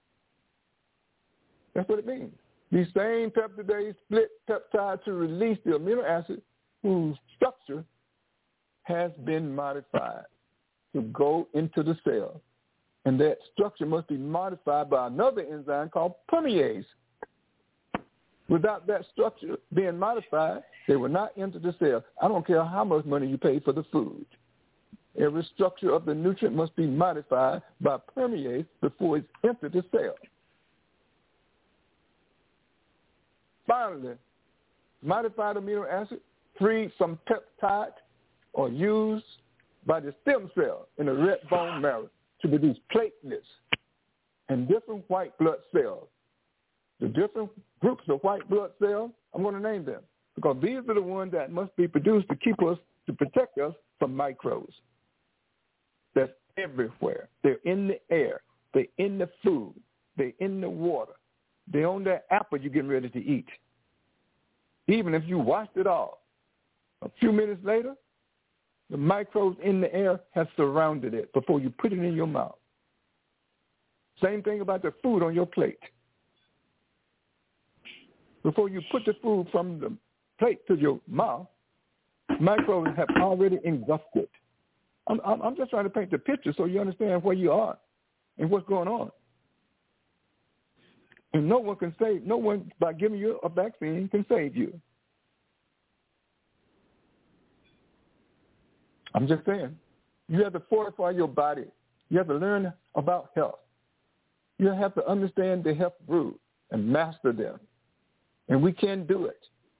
That's what it means. These same peptidase split peptide to release the amino acid whose structure has been modified to go into the cell. And that structure must be modified by another enzyme called permease. Without that structure being modified, they will not enter the cell. I don't care how much money you pay for the food. Every structure of the nutrient must be modified by permease before it's entered the cell. Finally, modified amino acids freed from peptide are used by the stem cell in the red bone marrow to produce platelets and different white blood cells. The different groups of white blood cells, I'm going to name them because these are the ones that must be produced to keep us, to protect us from microbes. That's everywhere. They're in the air. They're in the food. They're in the water. They're on that apple you're getting ready to eat. Even if you washed it off, a few minutes later, the microbes in the air have surrounded it before you put it in your mouth. Same thing about the food on your plate. Before you put the food from the plate to your mouth, microbes have already engulfed it. I'm just trying to paint the picture so you understand where you are and what's going on. And no one by giving you a vaccine can save you. I'm just saying, you have to fortify your body. You have to learn about health. You have to understand the health rules and master them. And we can do it.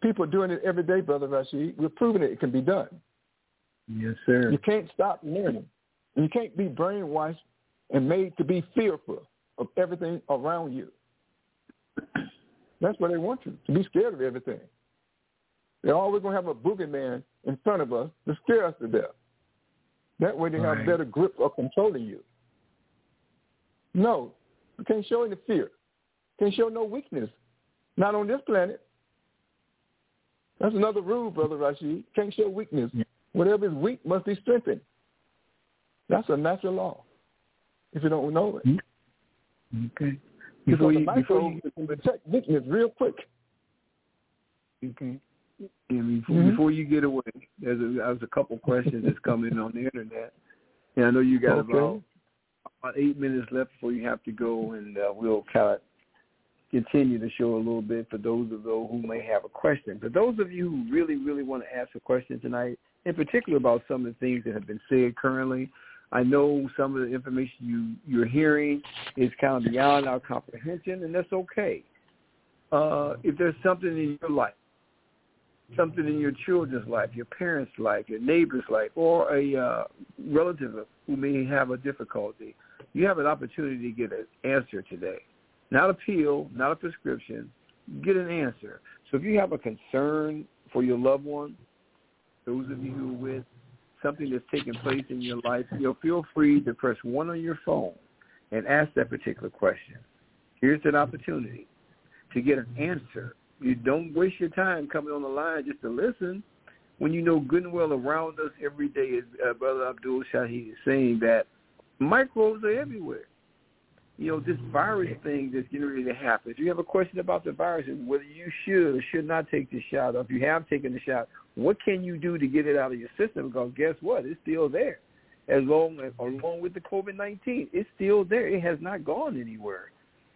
people are doing it every day, Brother Rashid. We're proving it can be done. Yes, sir. You can't stop learning. And you can't be brainwashed and made to be fearful of everything around you. That's what they want you, to be scared of everything. They're always going to have a boogeyman in front of us to scare us to death. That way they have better grip of controlling you. No, you can't show any fear. Can't show no weakness. Not on this planet. That's another rule, Brother Rashid. Can't show weakness. Whatever is weak must be strengthened. That's a natural law, if you don't know it. Okay. Before you detect weakness real quick. Okay. And before you get away, there's a couple questions that's coming on the internet. And I know you got about 8 minutes left before you have to go, and we'll kind of continue the show a little bit for those of those who may have a question. For those of you who really, really want to ask a question tonight, in particular about some of the things that have been said currently, I know some of the information you're hearing is kind of beyond our comprehension, and that's okay. If there's something in your life, something in your children's life, your parents' life, your neighbor's life, or a relative who may have a difficulty, you have an opportunity to get an answer today. Not a pill, not a prescription. Get an answer. So if you have a concern for your loved one, those of you who are with something that's taking place in your life, feel free to press 1 on your phone and ask that particular question. Here's an opportunity to get an answer. You don't waste your time coming on the line just to listen when you know good and well around us every day, as Brother Abdul Shahid is saying, that microbes are everywhere. This virus thing that's getting ready to happen. If you have a question about the virus and whether you should or should not take the shot, or if you have taken the shot, what can you do to get it out of your system? Because guess what? It's still there. Along with the COVID-19, it's still there. It has not gone anywhere.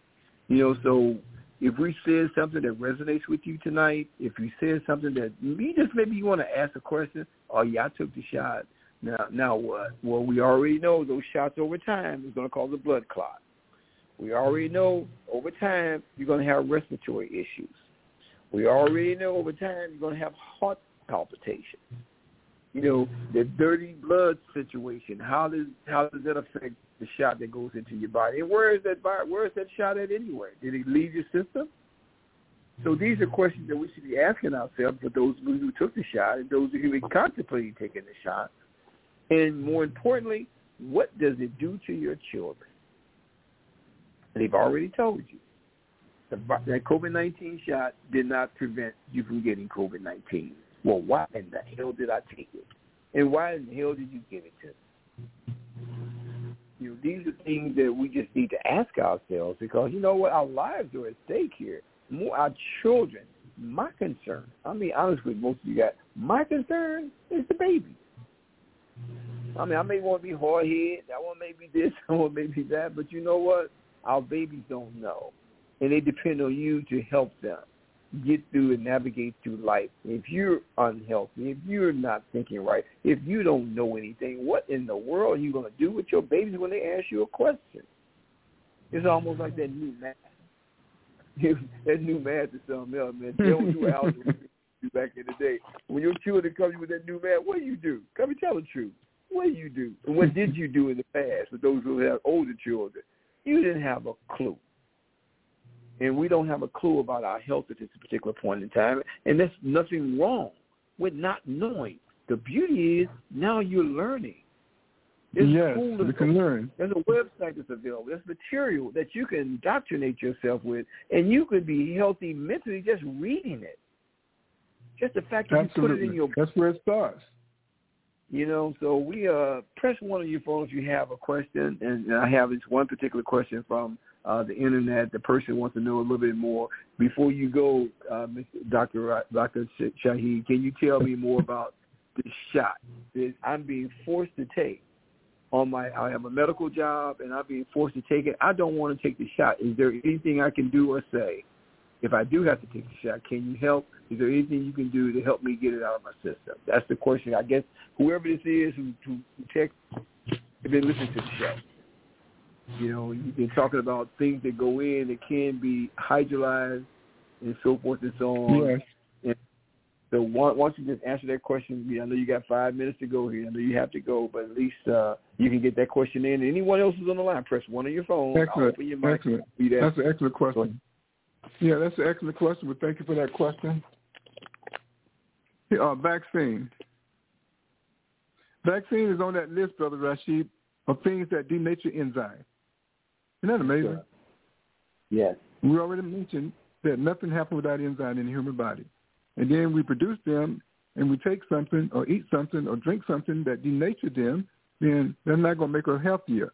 So if we said something that resonates with you tonight, if you said something that maybe you want to ask a question, oh, yeah, I took the shot. Now what? Well, we already know those shots over time is going to cause a blood clot. We already know over time you're going to have respiratory issues. We already know over time you're going to have heart palpitations. The dirty blood situation. How does that affect the shot that goes into your body? And where is that shot at anyway? Did it leave your system? So these are questions that we should be asking ourselves for those who took the shot and those who are contemplating taking the shot. And more importantly, what does it do to your children? They've already told you. That COVID-19 shot did not prevent you from getting COVID-19. Well, why in the hell did I take it? And why in the hell did you give it to me? These are things that we just need to ask ourselves, because you know what? Our lives are at stake here. More our children. My concern, I'll be honest with most of you guys, my concern is the baby. I may want to be hard-headed. I want maybe this, I want maybe that. But you know what? Our babies don't know. And they depend on you to help them get through and navigate through life. If you're unhealthy, if you're not thinking right, if you don't know anything, what in the world are you going to do with your babies when they ask you a question? It's almost like that new math. That new math is something else, man. They don't do algebra back in the day. When your children come to you with that new math, what do you do? Come and tell the truth. What do you do? And what did you do in the past for those who have older children? You didn't have a clue. And we don't have a clue about our health at this particular point in time. And there's nothing wrong with not knowing. The beauty is now you're learning. Yes, you can learn. There's a website that's available. There's material that you can indoctrinate yourself with, and you could be healthy mentally just reading it. Just the fact that you put it in your... That's where it starts. So we press 1 on your phone if you have a question. And I have this one particular question from the internet. The person wants to know a little bit more. Before you go, Dr. Shahid, can you tell me more about this shot that I'm being forced to take? I have a medical job, and I'm being forced to take it. I don't want to take the shot. Is there anything I can do or say? If I do have to take the shot, can you help? Is there anything you can do to help me get it out of my system? That's the question. I guess whoever this is who text, have been listening to the show. You've been talking about things that go in that can be hydrolyzed and so forth and so on. Yes. So once you just answer that question, I know you got 5 minutes to go here. I know you have to go, but at least you can get that question in. Anyone else who's on the line, press 1 on your phone. Excellent. Open your mic. Excellent. That's an excellent question. Yeah, that's an excellent question. Well, thank you for that question. Vaccine. Vaccine is on that list, Brother Rashid, of things that denature enzymes. Isn't that amazing? Yes. We already mentioned that nothing happens without enzyme in the human body. And then we produce them, and we take something or eat something or drink something that denature them, then they're not going to make us healthier.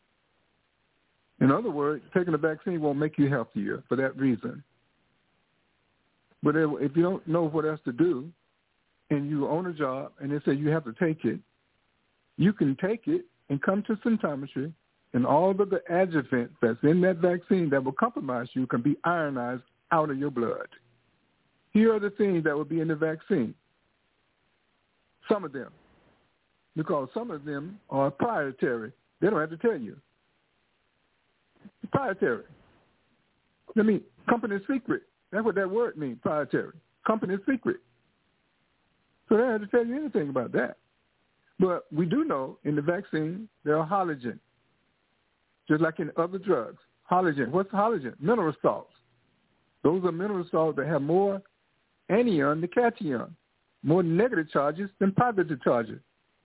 In other words, taking a vaccine won't make you healthier for that reason. But if you don't know what else to do, and you own a job, and they say you have to take it, you can take it and come to symptometry, and all of the adjuvants that's in that vaccine that will compromise you can be ionized out of your blood. Here are the things that will be in the vaccine. Some of them, because some of them are proprietary. They don't have to tell you. Proprietary. I mean, company secret. That's what that word means, proprietary. Company secret. So they don't have to tell you anything about that. But we do know in the vaccine there are halogen, just like in other drugs. Halogen. What's halogen? Mineral salts. Those are mineral salts that have more anion than cation, more negative charges than positive charges.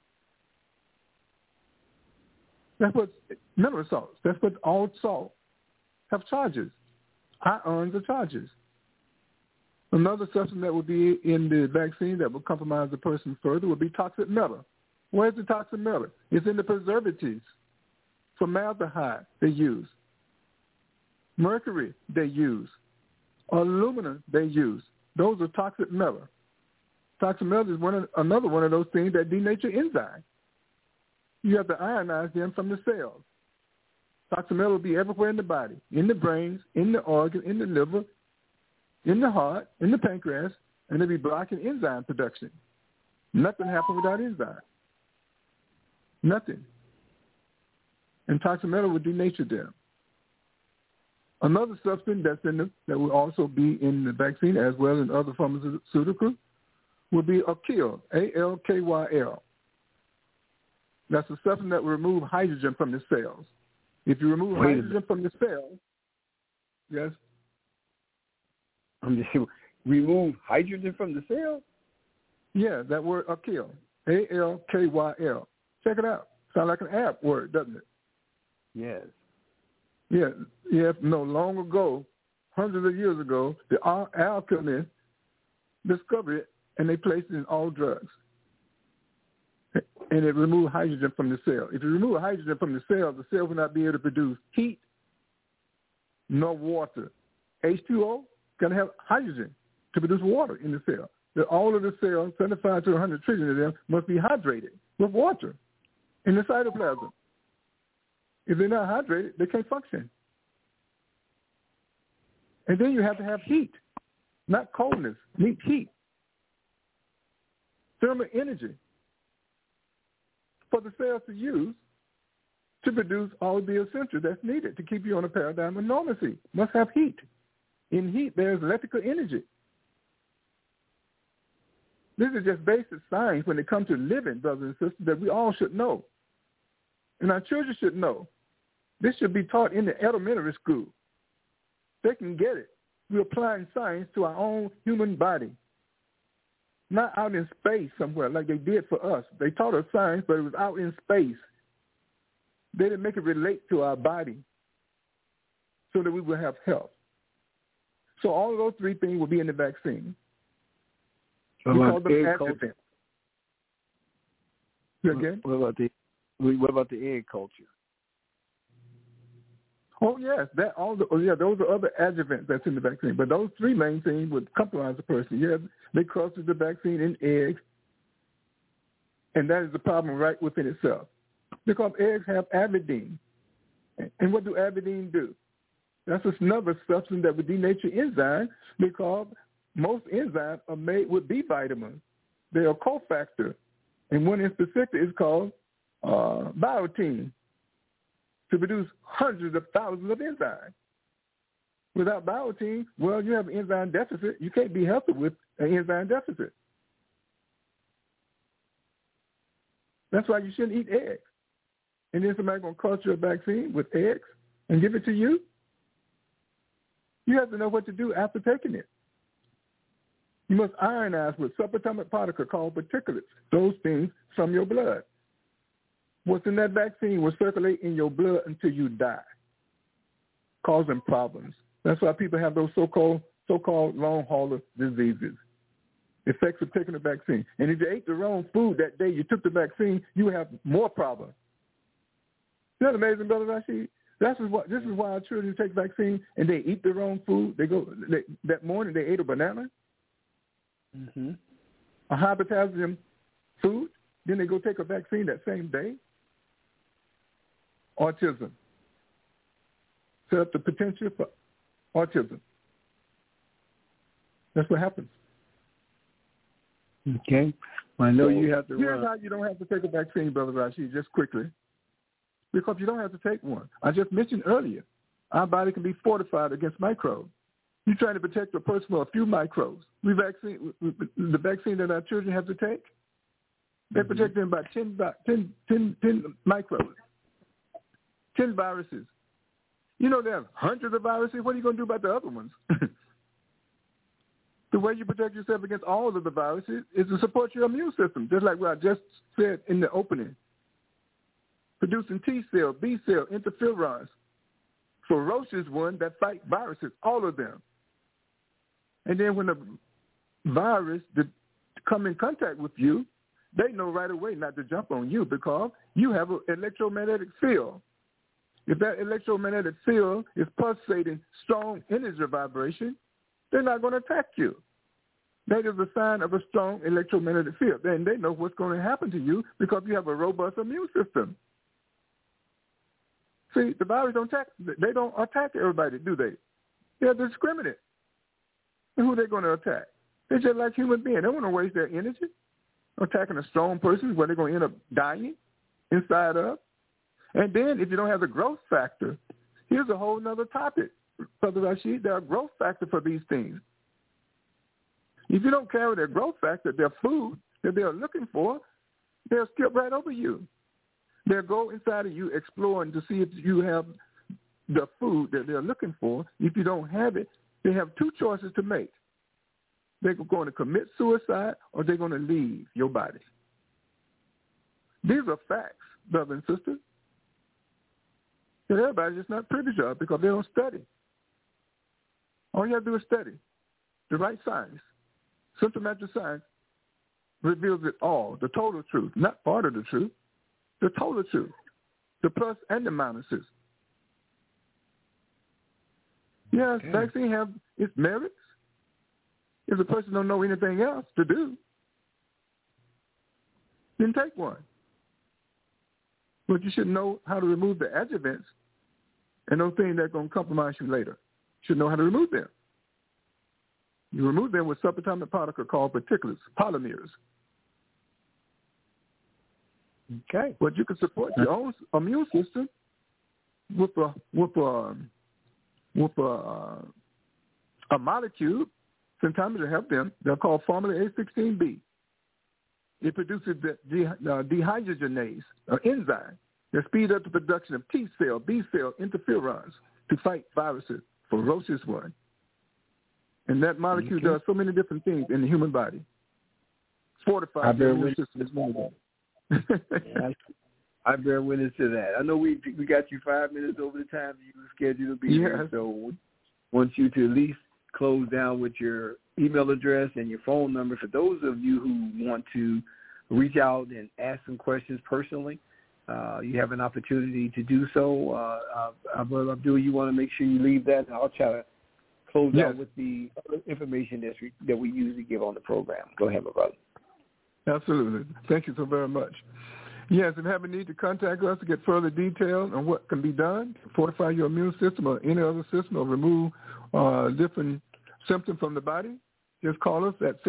That's what mineral salts. That's what all salt have charges. Ions are charges. Another substance that would be in the vaccine that will compromise the person further would be toxic metal. Where's the toxic metal? It's in the preservatives. Formaldehyde they use. Mercury they use. Aluminum they use. Those are toxic metal. Toxic metal is another one of those things that denature enzymes. You have to ionize them from the cells. Toxic metal will be everywhere in the body, in the brains, in the organ, in the liver, in the heart, in the pancreas, and they'll be blocking enzyme production. Nothing happens without enzyme. Nothing. And toxic metal will denature them. Another substance that's in that will also be in the vaccine as well as other pharmaceuticals will be alkyl, A-L-K-Y-L. That's a substance that will remove hydrogen from the cells. If you remove hydrogen from the cells, yes? Remove hydrogen from the cell? Yeah, that word alkyl, A-L-K-Y-L. Check it out. Sounds like an app word, doesn't it? Yes. Yeah, long ago, hundreds of years ago, the alchemists discovered it, and they placed it in all drugs. And it removed hydrogen from the cell. If you remove hydrogen from the cell will not be able to produce heat nor water. H2O going to have hydrogen to produce water in the cell. All of the cells, 75 to 100 trillion of them, must be hydrated with water in the cytoplasm. If they're not hydrated, they can't function. And then you have to have heat, not coldness, need heat. Thermal energy for the cells to use to produce all the essentials that's needed to keep you on a paradigm of normalcy. Must have heat. In heat, there's electrical energy. This is just basic science when it comes to living, brothers and sisters, that we all should know. And our children should know. This should be taught in the elementary school. They can get it. We're applying science to our own human body. Not out in space somewhere like they did for us. They taught us science, but it was out in space. They didn't make it relate to our body so that we will have health. So all of those three things will be in the vaccine. We call them adjuvants. Again? What about the egg culture? Oh yes, those are other adjuvants that's in the vaccine. But those three main things would compromise the person. Yeah, they cross the vaccine in eggs, and that is the problem right within itself. Because eggs have avidin, and what do avidin do? That's another substance that would denature enzymes because most enzymes are made with B vitamins. They are cofactor, and one in specific is called biotin, to produce hundreds of thousands of enzymes. Without biotin, well, you have an enzyme deficit. You can't be healthy with an enzyme deficit. That's why you shouldn't eat eggs. And then somebody's going to culture a vaccine with eggs and give it to you. You have to know what to do after taking it. You must ionize with subatomic particles called particulates, those things from your blood. What's in that vaccine will circulate in your blood until you die, causing problems. That's why people have those so-called long hauler diseases, effects of taking the vaccine. And if you ate the wrong food that day you took the vaccine, you have more problems. Isn't that amazing, Brother Rashid? This is why our children take vaccine and they eat the wrong food. That morning they ate a banana, a high potassium food, then they go take a vaccine that same day. Autism. Set up the potential for autism. That's what happens. Okay. Well, I know you have to Here's how you don't have to take a vaccine, Brother Rashid, just quickly. Because you don't have to take one. I just mentioned earlier, our body can be fortified against microbes. You're trying to protect a person from a few microbes. The vaccine that our children have to take, they protect them by 10 microbes, 10 viruses. You know there are hundreds of viruses. What are you going to do about the other ones? The way you protect yourself against all of the viruses is to support your immune system, just like what I just said in the opening. Producing T cell, B cell, interferons, ferocious ones that fight viruses, all of them. And then when the virus come in contact with you, they know right away not to jump on you because you have an electromagnetic field. If that electromagnetic field is pulsating strong energy vibration, they're not going to attack you. That is a sign of a strong electromagnetic field. Then they know what's going to happen to you because you have a robust immune system. See, the virus they don't attack everybody, do they? They're discriminate in who they're going to attack. They're just like human beings. They don't want to waste their energy attacking a strong person where they're going to end up dying inside of. And then if you don't have the growth factor, here's a whole other topic, Brother Rashid. There are growth factors for these things. If you don't carry their growth factor, their food that they're looking for, they'll skip right over you. They'll go inside of you exploring to see if you have the food that they're looking for. If you don't have it, they have two choices to make. They're going to commit suicide or they're going to leave your body. These are facts, brothers and sisters, that everybody's just not privy to because they don't study. All you have to do is study the right science. Symptomatic science reveals it all, the total truth, not part of the truth. The total truth, the plus and the minuses. Yes, vaccine have its merits. If the person don't know anything else to do, then take one. But you should know how to remove the adjuvants and those things that are going to compromise you later. You should know how to remove them. You remove them with subatomic particles called particulates, polymers. Okay, but you can support your own immune system with a molecule. Sometimes to help them. They're called formula A16B. It produces the dehydrogenase, an enzyme that speeds up the production of T cell, B cell, interferons to fight viruses, ferocious one. And that molecule does so many different things in the human body. Fortifies the immune system as well. I bear witness to that. I know we got you 5 minutes over the time you were scheduled to be here, so we want you to at least close down with your email address and your phone number for those of you who want to reach out and ask some questions personally. You have an opportunity to do so. Brother Abdul, you want to make sure you leave that, and I'll try to close out with the information that we usually give on the program. Go ahead, my brother. Absolutely. Thank you so very much. Yes, if you have a need to contact us to get further detail on what can be done to fortify your immune system or any other system or remove different symptoms from the body, just call us at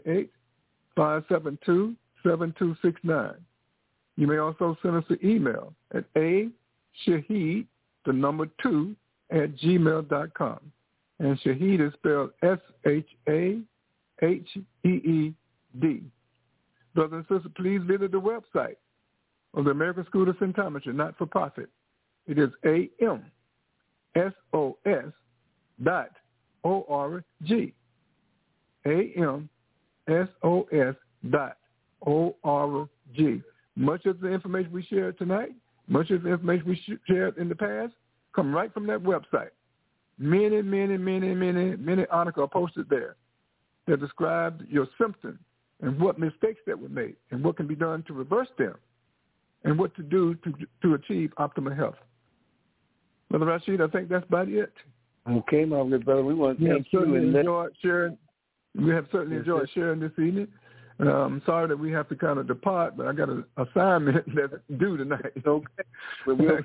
678-572-7269. You may also send us an email at shaheed, 2, @gmail.com. And Shaheed is spelled HEED. Brothers and sisters, please visit the website of the American School of Symptometry, not-for-profit. It is AMSOS.org. AMSOS.org. Much of the information we shared tonight, much of the information we shared in the past, come right from that website. Many articles are posted there that describe your symptoms and what mistakes that were made and what can be done to reverse them and what to do to achieve optimal health. Brother Rashid, I think that's about it. Okay, my good brother. We want to thank you. We have certainly enjoyed sharing this evening. I'm sorry that we have to kind of depart, but I got an assignment that's due tonight. Okay. But we'll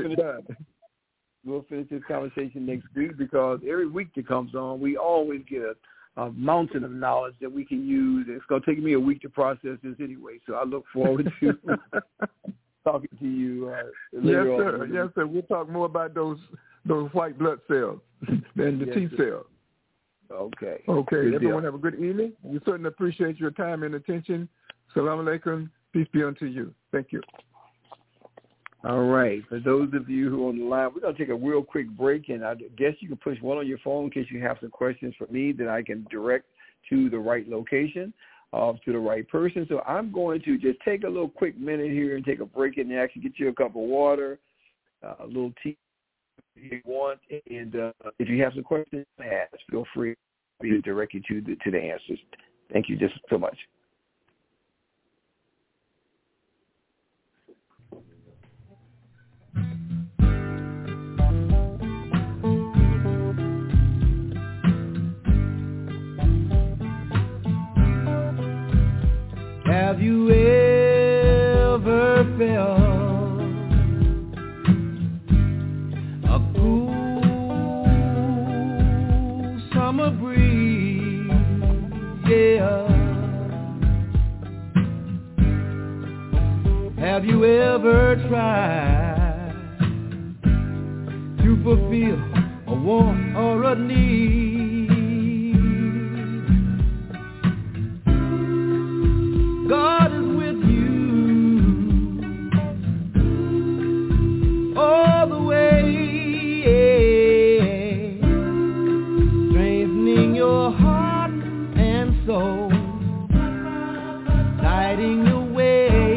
finish this conversation next week, because every week that comes on, we always get a mountain of knowledge that we can use. It's going to take me a week to process this anyway, so I look forward to talking to you later on. Yes, sir. We'll talk more about those white blood cells than the T cells. Okay. Good everyone deal. Have a good evening. We certainly appreciate your time and attention. Salaam alaikum. Peace be unto you. Thank you. All right. For those of you who are on the line, we're going to take a real quick break, and I guess you can push one on your phone in case you have some questions for me that I can direct to the right location, to the right person. So I'm going to just take a little quick minute here and take a break and actually get you a cup of water, a little tea if you want, and if you have some questions to ask, feel free to direct you to the answers. Thank you just so much. Have you ever felt a cool summer breeze? Yeah. Have you ever tried to fulfill a want or a need? God is with you all the way, strengthening your heart and soul, guiding your way.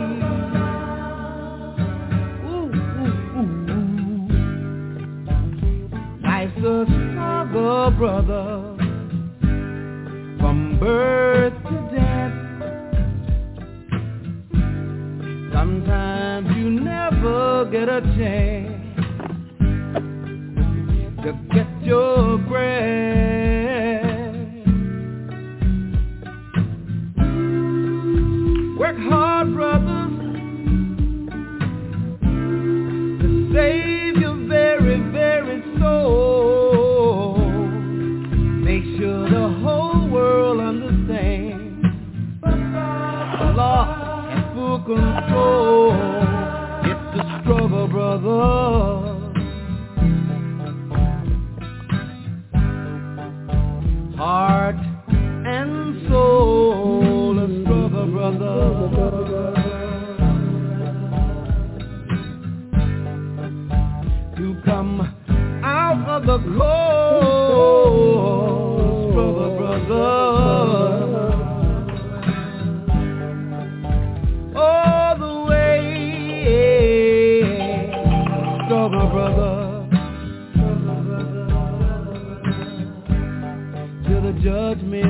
Ooh, ooh, ooh. Life's a struggle, brother, from birth to death. Sometimes you never get a chance to get your breath. Work hard, brothers, to save your very, very soul. Make sure the whole world understands the law and full control. It's the struggle, brother. Heart and soul, a struggle, brother. To come out of the cold, struggle, brother. All the way, struggle, brother. To the judgment.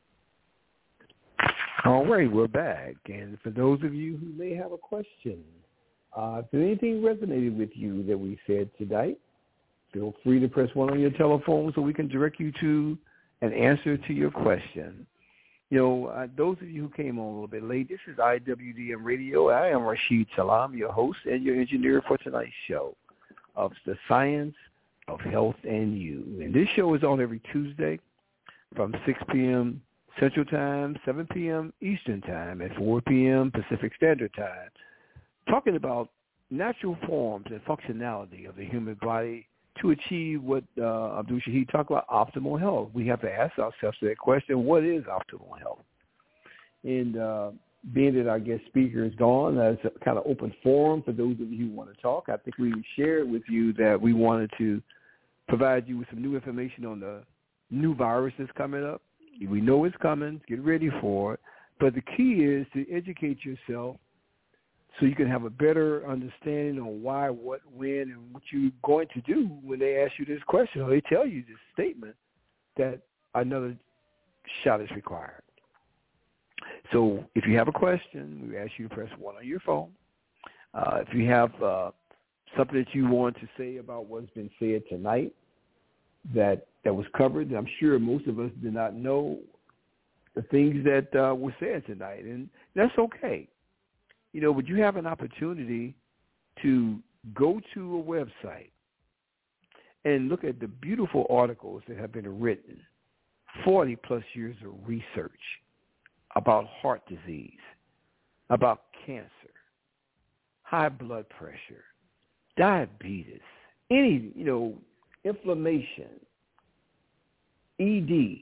All right, we're back. And for those of you who may have a question, if anything resonated with you that we said tonight, feel free to press 1 on your telephone so we can direct you to an answer to your question. You know, those of you who came on a little bit late, this is IWDM Radio. I am Rashid Salam, your host and your engineer for tonight's show of The Science of Health and You. And this show is on every Tuesday from 6 p.m. Central Time, 7 p.m. Eastern Time, and 4 p.m. Pacific Standard Time, talking about natural forms and functionality of the human body to achieve what Abdul Shahid talked about, optimal health. We have to ask ourselves that question, what is optimal health? And being that our guest speaker is gone, that's a kind of open forum for those of you who want to talk. I think we shared with you that we wanted to provide you with some new information on the new virus that's coming up. We know it's coming. Get ready for it. But the key is to educate yourself so you can have a better understanding on why, what, when, and what you're going to do when they ask you this question or they tell you this statement that another shot is required. So if you have a question, we ask you to press 1 on your phone. If you have something that you want to say about what's been said tonight that was covered, I'm sure most of us did not know the things that were said tonight, and that's okay. But you have an opportunity to go to a website and look at the beautiful articles that have been written, 40-plus years of research about heart disease, about cancer, high blood pressure, diabetes, any, inflammation, ED,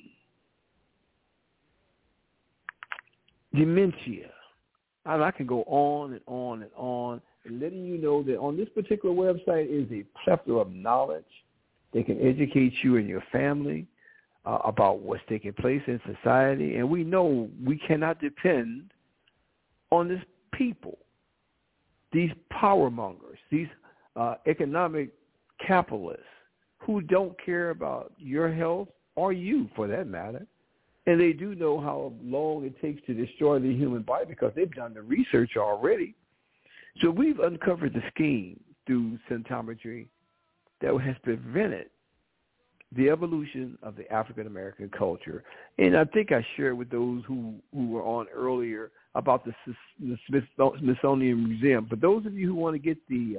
dementia. I can go on and on and on, and letting you know that on this particular website is a plethora of knowledge. They can educate you and your family about what's taking place in society. And we know we cannot depend on these people, these power mongers, these economic capitalists who don't care about your health or you for that matter. And they do know how long it takes to destroy the human body because they've done the research already. So we've uncovered the scheme through symptometry that has prevented the evolution of the African-American culture. And I think I shared with those who were on earlier about the Smithsonian Museum. But those of you who want to get the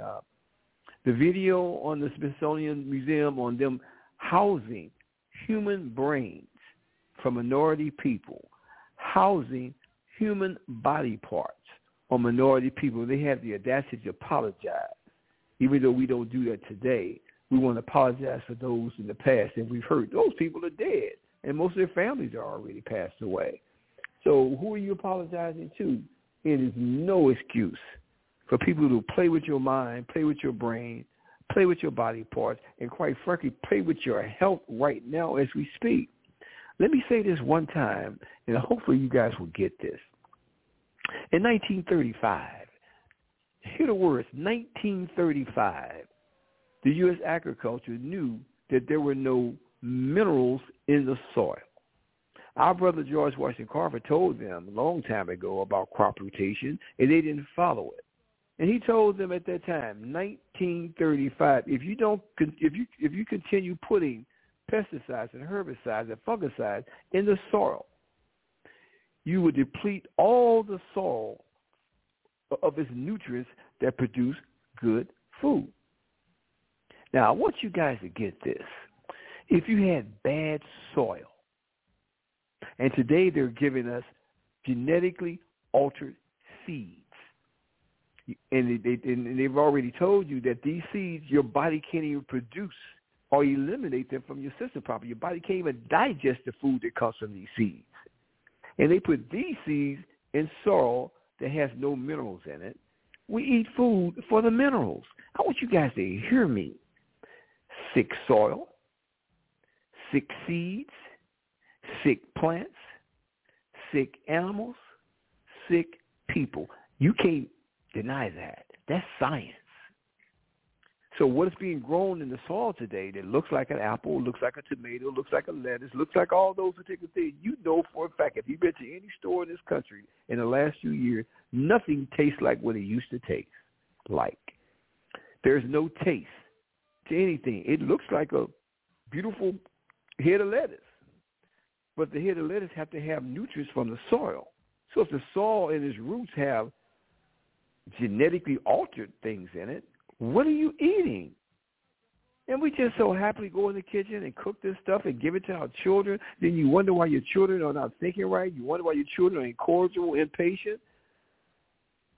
video on the Smithsonian Museum on them housing human brains from minority people, housing human body parts on minority people, they have the audacity to apologize. Even though we don't do that today, we want to apologize for those in the past. And we've heard those people are dead, and most of their families are already passed away. So who are you apologizing to? It is no excuse for people to play with your mind, play with your brain, play with your body parts, and quite frankly, play with your health right now as we speak. Let me say this one time, and hopefully you guys will get this. In 1935, hear the words, 1935, the U.S. agriculture knew that there were no minerals in the soil. Our brother George Washington Carver told them a long time ago about crop rotation, and they didn't follow it. And he told them at that time, 1935, if you continue putting pesticides and herbicides and fungicides in the soil, you would deplete all the soil of its nutrients that produce good food. Now, I want you guys to get this. If you had bad soil, and today they're giving us genetically altered seeds, and they've already told you that these seeds your body can't even produce or eliminate them from your system properly. Your body can't even digest the food that comes from these seeds. And they put these seeds in soil that has no minerals in it. We eat food for the minerals. I want you guys to hear me. Sick soil, sick seeds, sick plants, sick animals, sick people. You can't deny that. That's science. So what is being grown in the soil today that looks like an apple, looks like a tomato, looks like a lettuce, looks like all those particular things, you know for a fact, if you've been to any store in this country in the last few years, nothing tastes like what it used to taste like. There's no taste to anything. It looks like a beautiful head of lettuce, but the head of lettuce have to have nutrients from the soil. So if the soil and its roots have genetically altered things in it, what are you eating? And we just so happily go in the kitchen and cook this stuff and give it to our children. Then you wonder why your children are not thinking right. You wonder why your children are incorrigible, impatient.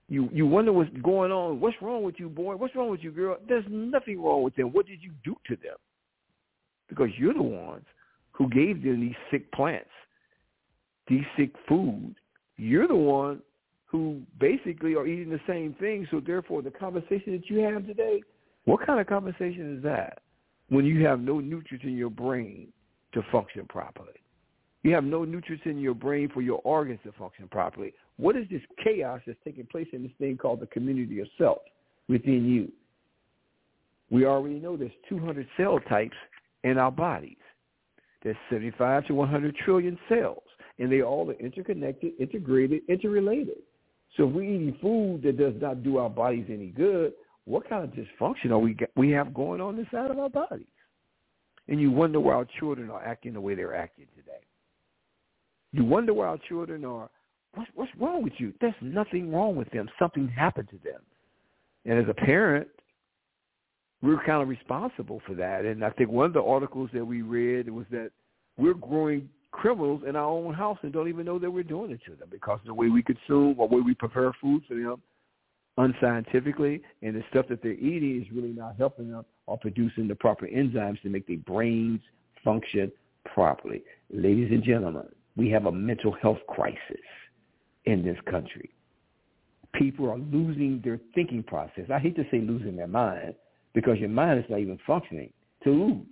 You wonder what's going on. What's wrong with you, boy? What's wrong with you, girl? There's nothing wrong with them. What did you do to them? Because you're the ones who gave them these sick plants, these sick food. You're the one who basically are eating the same thing. So therefore, the conversation that you have today, what kind of conversation is that when you have no nutrients in your brain to function properly? You have no nutrients in your brain for your organs to function properly. What is this chaos that's taking place in this thing called the community of self within you? We already know there's 200 cell types in our bodies. There's 75 to 100 trillion cells, and they all are interconnected, integrated, interrelated. So if we're eating food that does not do our bodies any good, what kind of dysfunction are we have going on inside of our bodies? And you wonder why our children are acting the way they're acting today. You wonder why our children are, what's wrong with you? There's nothing wrong with them. Something happened to them. And as a parent, we're kind of responsible for that. And I think one of the articles that we read was that we're growing criminals in our own house and don't even know that we're doing it to them because of the way we consume or the way we prepare food for them unscientifically, and the stuff that they're eating is really not helping them or producing the proper enzymes to make their brains function properly. Ladies and gentlemen, we have a mental health crisis in this country. People are losing their thinking process. I hate to say losing their mind because your mind is not even functioning to lose.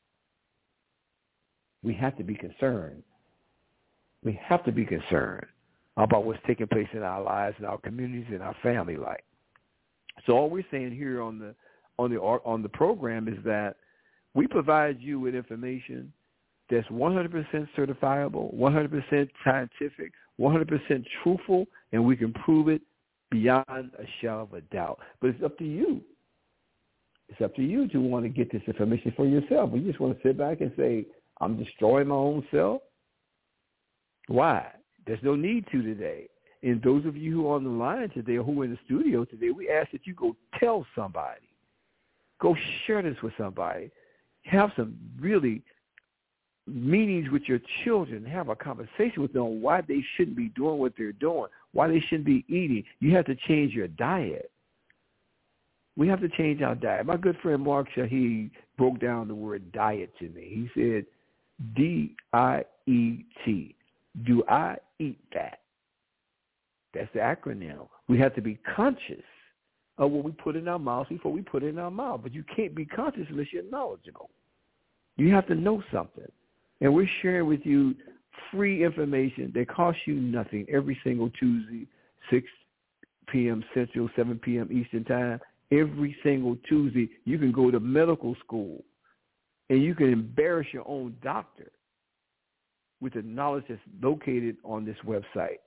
We have to be concerned. We have to be concerned about what's taking place in our lives, in our communities, in our family life. So all we're saying here on the program is that we provide you with information that's 100% certifiable, 100% scientific, 100% truthful, and we can prove it beyond a shadow of a doubt. But it's up to you. It's up to you to want to get this information for yourself. We just want to sit back and say, I'm destroying my own self. Why? There's no need to today. And those of you who are on the line today or who are in the studio today, we ask that you go tell somebody. Go share this with somebody. Have some really meetings with your children. Have a conversation with them on why they shouldn't be doing what they're doing, why they shouldn't be eating. You have to change your diet. We have to change our diet. My good friend Mark Shahid broke down the word diet to me. He said, D-I-E-T. Do I eat that? That's the acronym. We have to be conscious of what we put in our mouths before we put it in our mouth. But you can't be conscious unless you're knowledgeable. You have to know something. And we're sharing with you free information that costs you nothing every single Tuesday, 6 p.m. Central, 7 p.m. Eastern Time. Every single Tuesday, you can go to medical school and you can embarrass your own doctor with the knowledge that's located on this website,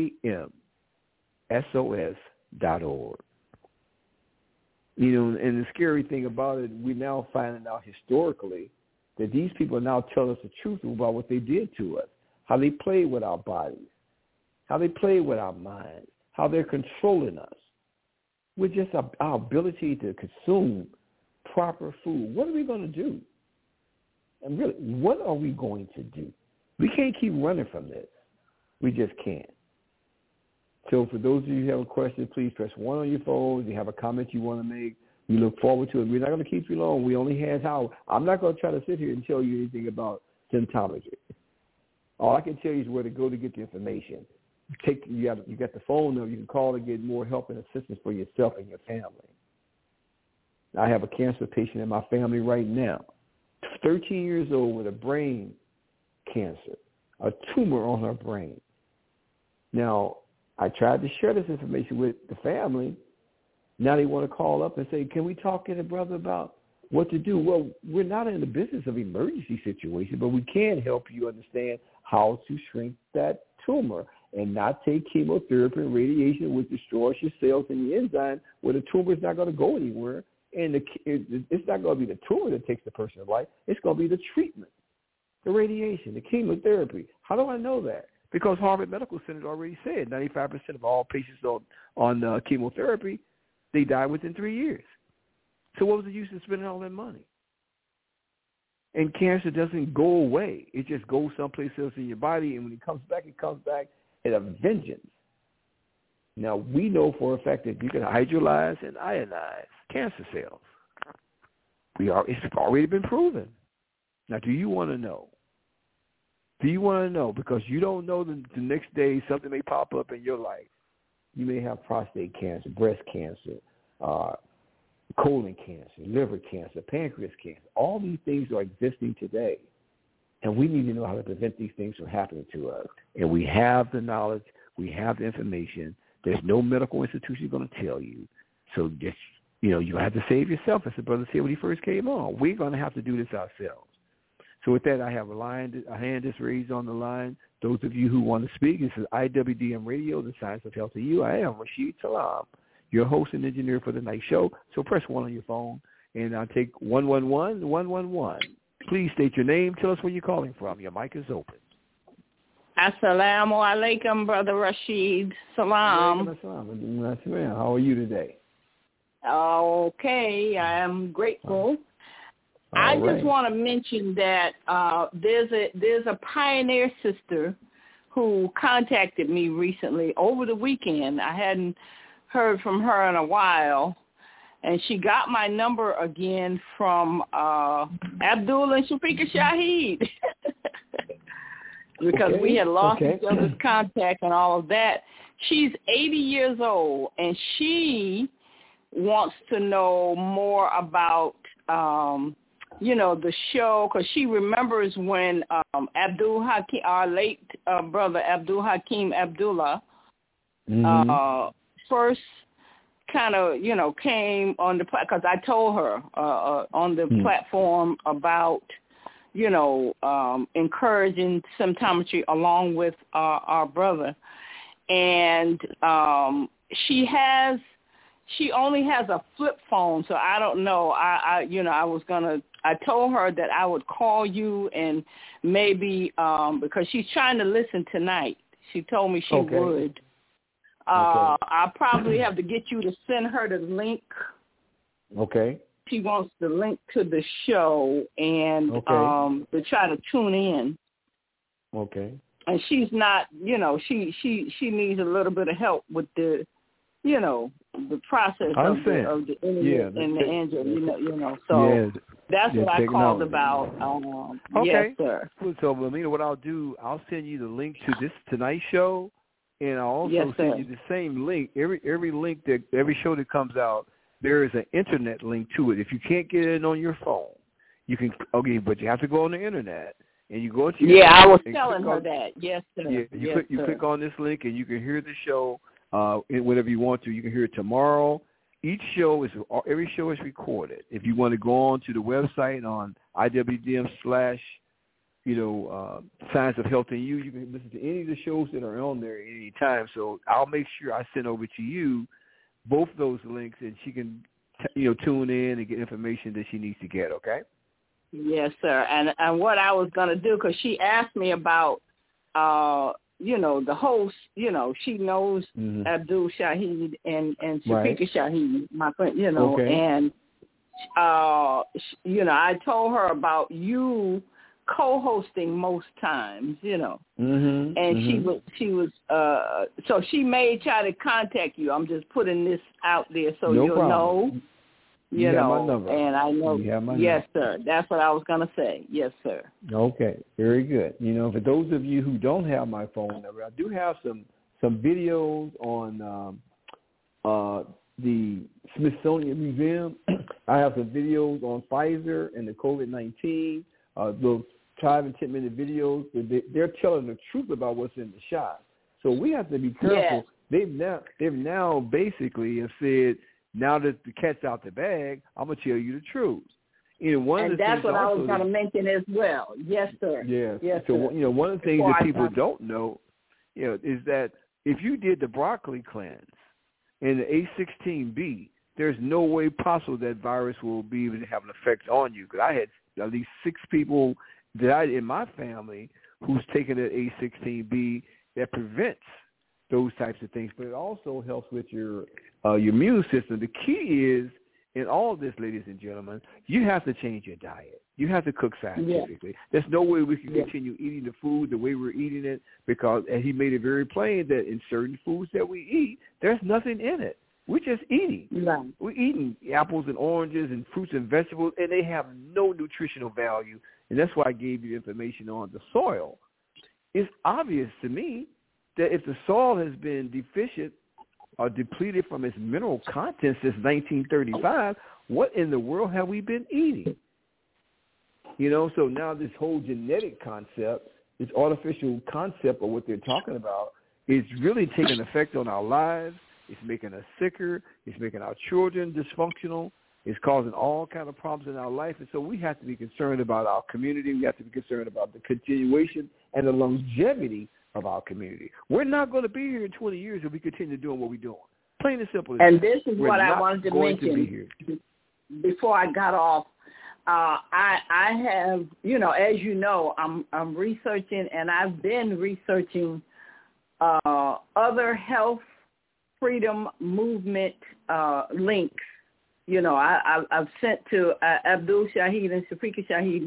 amsos.org. You know, and the scary thing about it, we're now finding out historically that these people now tell us the truth about what they did to us, how they played with our bodies, how they played with our minds, how they're controlling us with just our ability to consume proper food. What are we going to do? And really, what are we going to do? We can't keep running from this. We just can't. So for those of you who have a question, please press 1 on your phone. If you have a comment you want to make, we look forward to it. We're not going to keep you long. We only have how. I'm not going to try to sit here and tell you anything about symptometry. All I can tell you is where to go to get the information. You got the phone number. You can call to get more help and assistance for yourself and your family. I have a cancer patient in my family right now, 13 years old with a brain cancer, a tumor on her brain. Now, I tried to share this information with the family. Now they want to call up and say, can we talk to the brother about what to do? Well, we're not in the business of emergency situation, but we can help you understand how to shrink that tumor and not take chemotherapy and radiation, which destroys your cells and the enzyme, where the tumor is not going to go anywhere. And it's not going to be the tumor that takes the person's life. It's going to be the treatment, the radiation, the chemotherapy. How do I know that? Because Harvard Medical Center already said 95% of all patients on chemotherapy, they die within 3 years. So what was the use of spending all that money? And cancer doesn't go away. It just goes someplace else in your body, and when it comes back at a vengeance. Now, we know for a fact that you can hydrolyze and ionize cancer cells. It's already been proven. Now, do you want to know? Do you want to know? Because you don't know the next day something may pop up in your life. You may have prostate cancer, breast cancer, colon cancer, liver cancer, pancreas cancer. All these things are existing today. And we need to know how to prevent these things from happening to us. And we have the knowledge. We have the information. There's no medical institution going to tell you. So just, you have to save yourself, as the brother said when he first came on. We're going to have to do this ourselves. So with that, I have a hand that's raised on the line. Those of you who want to speak, this is IWDM Radio, the Science of Health to You. I am Rashid Salam, your host and engineer for the night show. So press 1 on your phone, and I'll take 111-111. Please state your name. Tell us where you're calling from. Your mic is open. Assalamu alaikum, Brother Rashid. Salam. How are you today? Okay, I am grateful. I just want to mention that there's a pioneer sister who contacted me recently over the weekend. I hadn't heard from her in a while, and she got my number again from Abdul and Shafika Shaheed because we had lost each other's contact and all of that. She's 80 years old, and she wants to know more about the show, because she remembers when Abdul Hakim, our late brother Abdul Hakim Abdullah, first kind of, came on the because I told her on the platform about, encouraging symptometry along with our brother, and she only has a flip phone, so I don't know. I told her that I would call you and maybe because she's trying to listen tonight. She told me she would. I'll probably have to get you to send her the link. Okay. She wants the link to the show and to try to tune in. Okay. And she's not, she needs a little bit of help with the, the process of the internet and the angel, so that's what I called about. Yes, sir. So, Lamina, what I'll do, I'll send you the link to this tonight's show, and I'll also send you the same link. Every link every show that comes out, there is an internet link to it. If you can't get it on your phone, you can. But you have to go on the internet. And you go to I was telling her that. Yes, sir. Yeah, you click on this link, and you can hear the show whenever you want to. You can hear it tomorrow. Every show is recorded. If you want to go on to the website on IWDM / Science of Health and You can listen to any of the shows that are on there at any time. So I'll make sure I send over to you both those links, and she can tune in and get information that she needs to get. Okay. Yes, sir. And what I was going to do, because she asked me about, the host, she knows Abdul Shaheed and Shafika Shaheed, my friend, and, I told her about you co-hosting most times, and she was, so she may try to contact you. I'm just putting this out there so you'll know. You have my number. And I know. Yes, sir. That's what I was going to say. Yes, sir. Okay. Very good. For those of you who don't have my phone number, I do have some videos on the Smithsonian Museum. I have some videos on Pfizer and the COVID-19, those 5 and 10-minute videos. They're telling the truth about what's in the shot. So we have to be careful. Yes. They've now basically have said, now that the cat's out the bag, I'm going to tell you the truth. And that's what I was going to mention as well. Yes, sir. Yes, so, one of the things that people don't know, is that if you did the broccoli cleanse and the A16B, there's no way possible that virus will be able to have an effect on you. Because I had at least 6 people in my family who's taken that A16B that prevents those types of things, but it also helps with your immune system. The key is in all this, ladies and gentlemen, you have to change your diet. You have to cook scientifically. There's no way we can continue eating the food the way we're eating it because, and he made it very plain that in certain foods that we eat, there's nothing in it. We're just eating. Right. We're eating apples and oranges and fruits and vegetables, and they have no nutritional value. And that's why I gave you information on the soil. It's obvious to me that if the soil has been deficient or depleted from its mineral content since 1935, what in the world have we been eating? You know, so now this whole genetic concept, this artificial concept of what they're talking about, is really taking effect on our lives. It's making us sicker. It's making our children dysfunctional. It's causing all kinds of problems in our life. And so we have to be concerned about our community. We have to be concerned about the continuation and the longevity of our community. We're not going to be here in 20 years if we continue doing what we're doing. Plain and simple. And this is what I wanted to mention before I got off. I have, you know, as you know, I'm researching, and I've been researching other health freedom movement links. You know, I've sent to Abdul Shaheed and Shafika Shaheed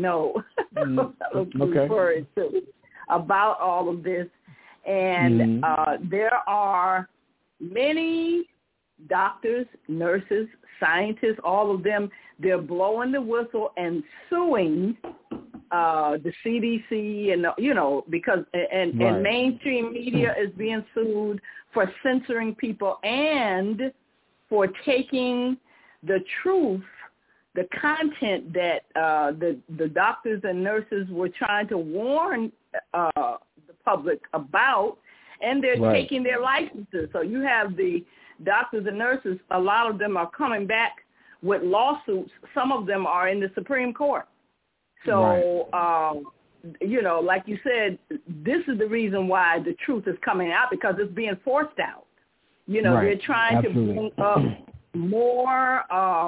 referred to about all of this. And there are many doctors, nurses, scientists, all of them, they're blowing the whistle and suing the CDC and, you know, because and mainstream media is being sued for censoring people and for taking the truth, the content that the doctors and nurses were trying to warn the public about, and they're taking their licenses. So you have the doctors and nurses, a lot of them are coming back with lawsuits. Some of them are in the Supreme Court. So, you know, like you said, this is the reason why the truth is coming out, because it's being forced out. You know, they're trying to bring up more,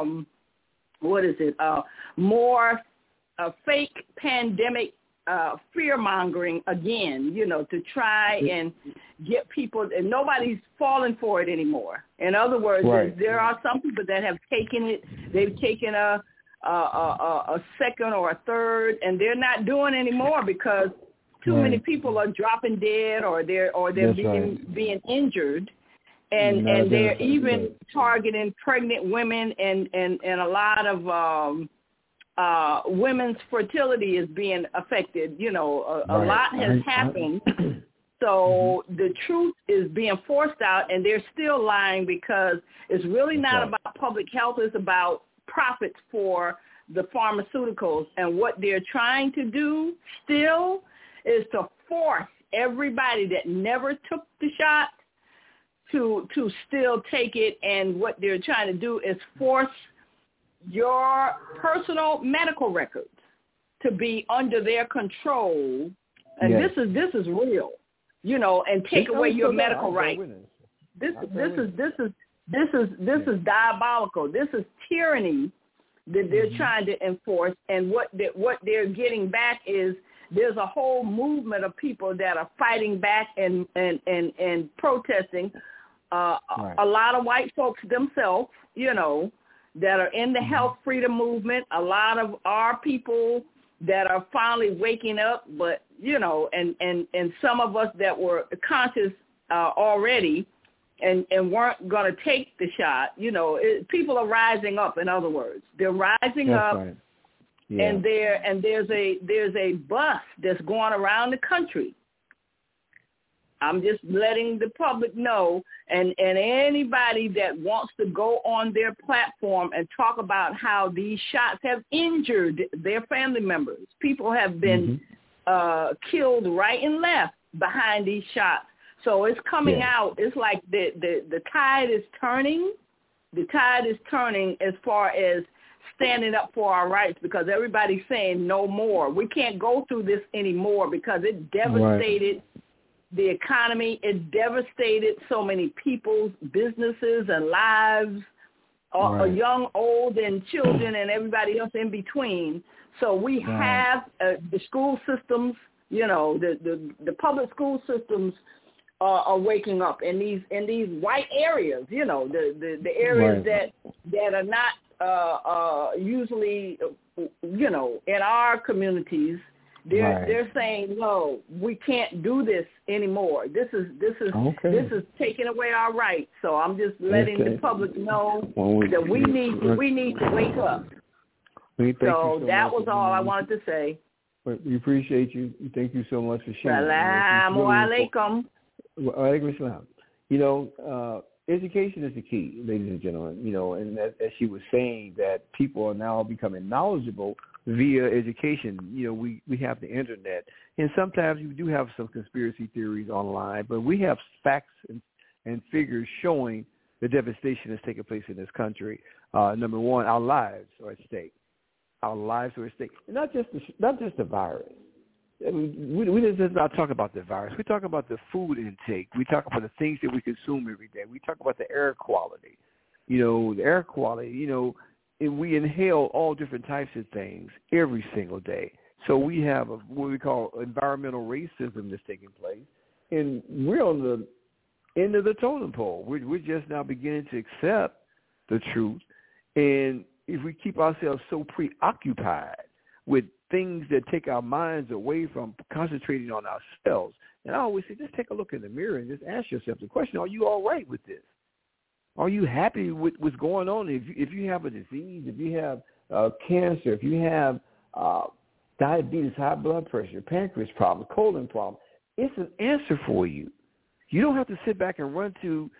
more fake pandemic fear-mongering again, you know, to try and get people, and nobody's falling for it anymore. In other words, there are some people that have taken it, they've taken a second or a third, and they're not doing anymore because too many people are dropping dead or they're being injured. And they're even targeting pregnant women, and a lot of women's fertility is being affected. You know, a lot has happened. So the truth is being forced out, and they're still lying because it's really not about public health. It's about profits for the pharmaceuticals. And what they're trying to do still is to force everybody that never took the shot to still take it. And what they're trying to do is force your personal medical records to be under their control. And this is real, you know, and take away your medical rights. This is diabolical. This is tyranny that they're trying to enforce. And what they're getting back is there's a whole movement of people that are fighting back and protesting. A lot of white folks themselves, you know, that are in the health freedom movement, a lot of our people that are finally waking up, but, you know, and some of us that were conscious already and weren't going to take the shot, you know, people are rising up, in other words. They're rising up, and there's a bus that's going around the country. I'm just letting the public know, and anybody that wants to go on their platform and talk about how these shots have injured their family members. People have been killed right and left behind these shots. So it's coming out. It's like the tide is turning. The tide is turning as far as standing up for our rights, because everybody's saying no more. We can't go through this anymore because it devastated the economy. It devastated so many people's businesses and lives, young, old, and children, and everybody else in between. So we have the school systems, you know, the public school systems are waking up in these white areas, you know, the areas that are not usually, you know, in our communities, they're saying, no, we can't do this anymore. This is taking away our rights. So I'm just letting the public know that we need to wake up. So that was all I wanted to say. We appreciate you. Thank you so much for sharing. Assalamu alaikum. Wa alaikum assalam. You know, education is the key, ladies and gentlemen. You know, and as she was saying, that people are now becoming knowledgeable via education. You know, we have the internet, and sometimes you do have some conspiracy theories online, but we have facts and figures showing the devastation that's taking place in this country. Number one, our lives are at stake. Our lives are at stake. And not just the virus. I mean, we just not talk about the virus. We talk about the food intake. We talk about the things that we consume every day. We talk about the air quality. You know, the air quality, you know, and we inhale all different types of things every single day. So we have what we call environmental racism that's taking place. And we're on the end of the totem pole. We're just now beginning to accept the truth. And if we keep ourselves so preoccupied with things that take our minds away from concentrating on ourselves, and I always say, just take a look in the mirror and just ask yourself the question, are you all right with this? Are you happy with what's going on? If you have a disease, if you have cancer, if you have diabetes, high blood pressure, pancreas problem, colon problem, it's an answer for you. You don't have to sit back and run to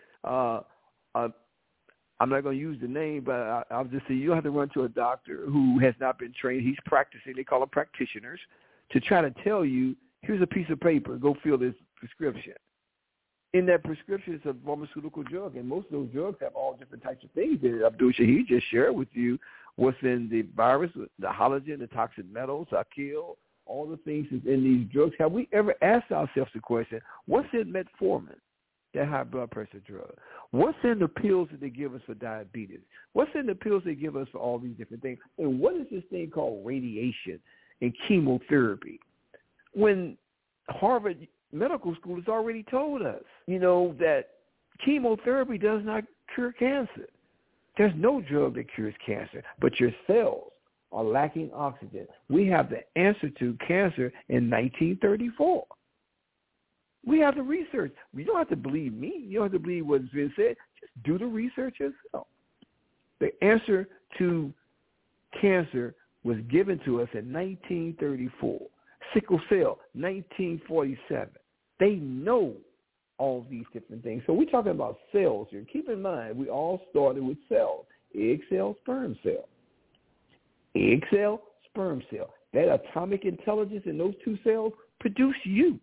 I'm not going to use the name, but I'll just say you don't have to run to a doctor who has not been trained. He's practicing. They call them practitioners, to try to tell you, here's a piece of paper. Go fill this prescription. In that prescription, it's a pharmaceutical drug, and most of those drugs have all different types of things. Abdul Shahid just shared with you what's in the virus, the halogen, the toxic metals, Akil, all the things that's in these drugs. Have we ever asked ourselves the question, what's in metformin, that high blood pressure drug? What's in the pills that they give us for diabetes? What's in the pills they give us for all these different things? And what is this thing called radiation and chemotherapy? When Harvard Medical School has already told us, you know, that chemotherapy does not cure cancer. There's no drug that cures cancer, but your cells are lacking oxygen. We have the answer to cancer in 1934. We have the research. You don't have to believe me. You don't have to believe what's been said. Just do the research yourself. The answer to cancer was given to us in 1934. Sickle cell, 1947. They know all these different things. So we're talking about cells here. Keep in mind, we all started with cells. Egg cell, sperm cell. Egg cell, sperm cell. That atomic intelligence in those two cells produce you.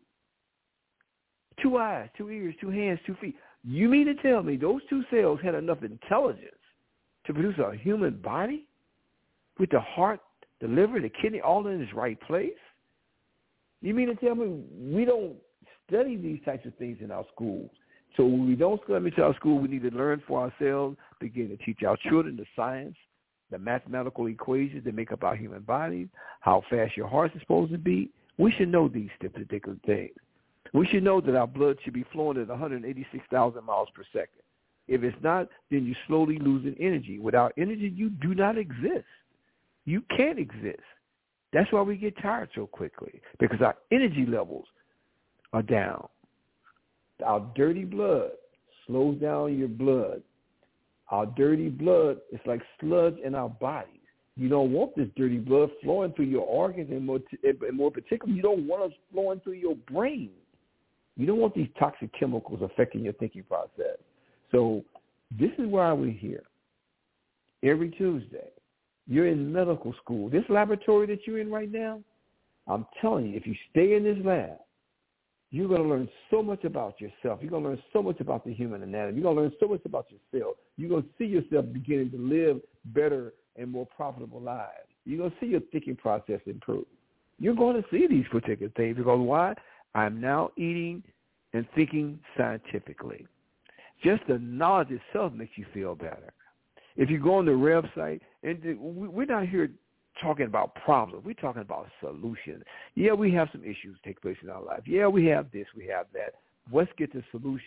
2 eyes, 2 ears, 2 hands, 2 feet. You mean to tell me those two cells had enough intelligence to produce a human body with the heart, the liver, the kidney, all in its right place? You mean to tell me we don't study these types of things in our schools? So when we don't study to our school, we need to learn for ourselves, begin to teach our children the science, the mathematical equations that make up our human bodies, how fast your heart is supposed to beat. We should know these particular things. We should know that our blood should be flowing at 186,000 miles per second. If it's not, then you're slowly losing energy. Without energy, you do not exist. You can't exist. That's why we get tired so quickly, because our energy levels are down. Our dirty blood slows down your blood. Our dirty blood is like sludge in our bodies. You don't want this dirty blood flowing through your organs, and more particularly, you don't want it flowing through your brain. You don't want these toxic chemicals affecting your thinking process. So this is why we're here. Every Tuesday, you're in medical school. This laboratory that you're in right now, I'm telling you, if you stay in this lab, you're going to learn so much about yourself. You're going to learn so much about the human anatomy. You're going to learn so much about yourself. You're going to see yourself beginning to live better and more profitable lives. You're going to see your thinking process improve. You're going to see these particular things because why? I'm now eating and thinking scientifically. Just the knowledge itself makes you feel better. If you go on the website, and we're not here talking about problems. We're talking about solutions. Yeah, we have some issues take place in our life. Yeah, we have this, we have that. Let's get the solution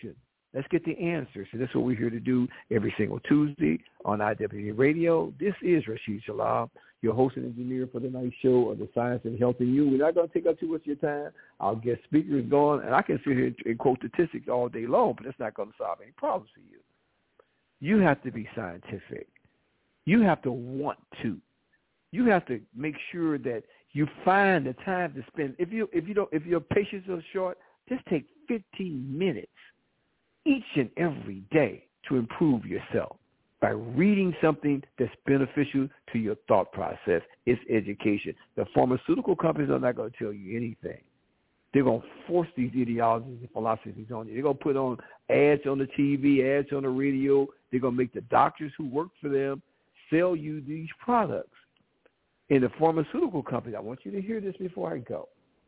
Let's get the answers. So that's what we're here to do every single Tuesday on IWD Radio. This is Rashid Salam, your host and engineer for the night show of the Science and Health in You. We're not going to take up too much of your time. Our guest speaker is gone, and I can sit here and quote statistics all day long, but it's not going to solve any problems for you. You have to be scientific. You have to want to. You have to make sure that you find the time to spend. If your patience is short, just take 15 minutes each and every day to improve yourself by reading something that's beneficial to your thought process. It's education. The pharmaceutical companies are not going to tell you anything. They're going to force these ideologies and philosophies on you. They're going to put on ads on the TV, ads on the radio. They're going to make the doctors who work for them sell you these products. In the pharmaceutical companies, I want you to hear this before I go.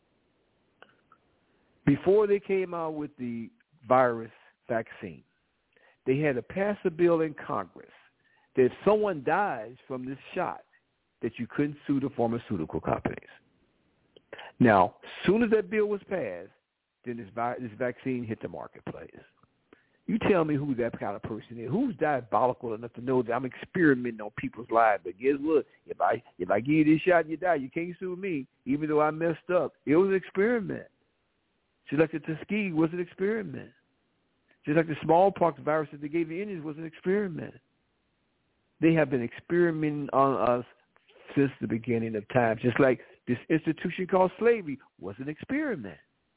Before they came out with the virus vaccine, they had to pass a bill in Congress that if someone dies from this shot, that you couldn't sue the pharmaceutical companies. Now, as soon as that bill was passed, then this vaccine hit the marketplace. You tell me who that kind of person is. Who's diabolical enough to know that I'm experimenting on people's lives? But guess what? If I give you this shot and you die, you can't sue me, even though I messed up. It was an experiment. Just like the Tuskegee was an experiment. Just like the smallpox virus that they gave the Indians was an experiment. They have been experimenting on us since the beginning of time. Just like this institution called slavery was an experiment.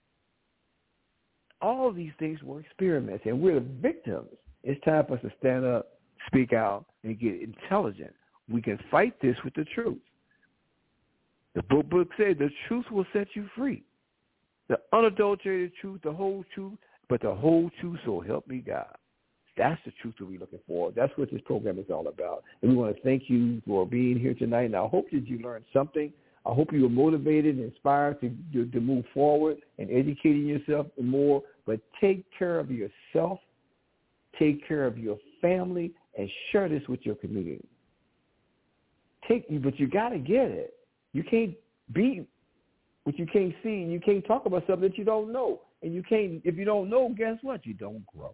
All of these things were experiments, and we're the victims. It's time for us to stand up, speak out, and get intelligent. We can fight this with the truth. The book said the truth will set you free. The unadulterated truth, the whole truth, but the whole truth, so help me God. That's the truth that we're looking for. That's what this program is all about. And we want to thank you for being here tonight. And I hope that you learned something. I hope you were motivated and inspired to move forward and educating yourself more. But take care of yourself, take care of your family, and share this with your community. But you got to get it. You can't be what you can't see, and you can't talk about something that you don't know. And you can't, if you don't know, guess what? You don't grow.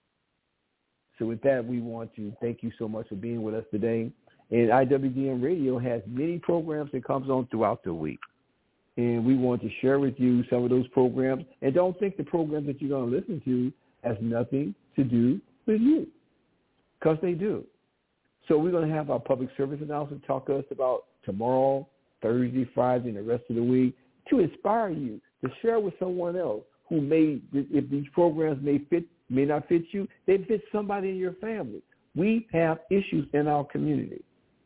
So with that, we want to thank you so much for being with us today. And IWDM Radio has many programs that comes on throughout the week. And we want to share with you some of those programs. And don't think the programs that you're going to listen to has nothing to do with you, because they do. So we're going to have our public service announcement talk to us about tomorrow, Thursday, Friday, and the rest of the week to inspire you to share with someone else who may, if these programs may not fit you, they fit somebody in your family. We have issues in our community.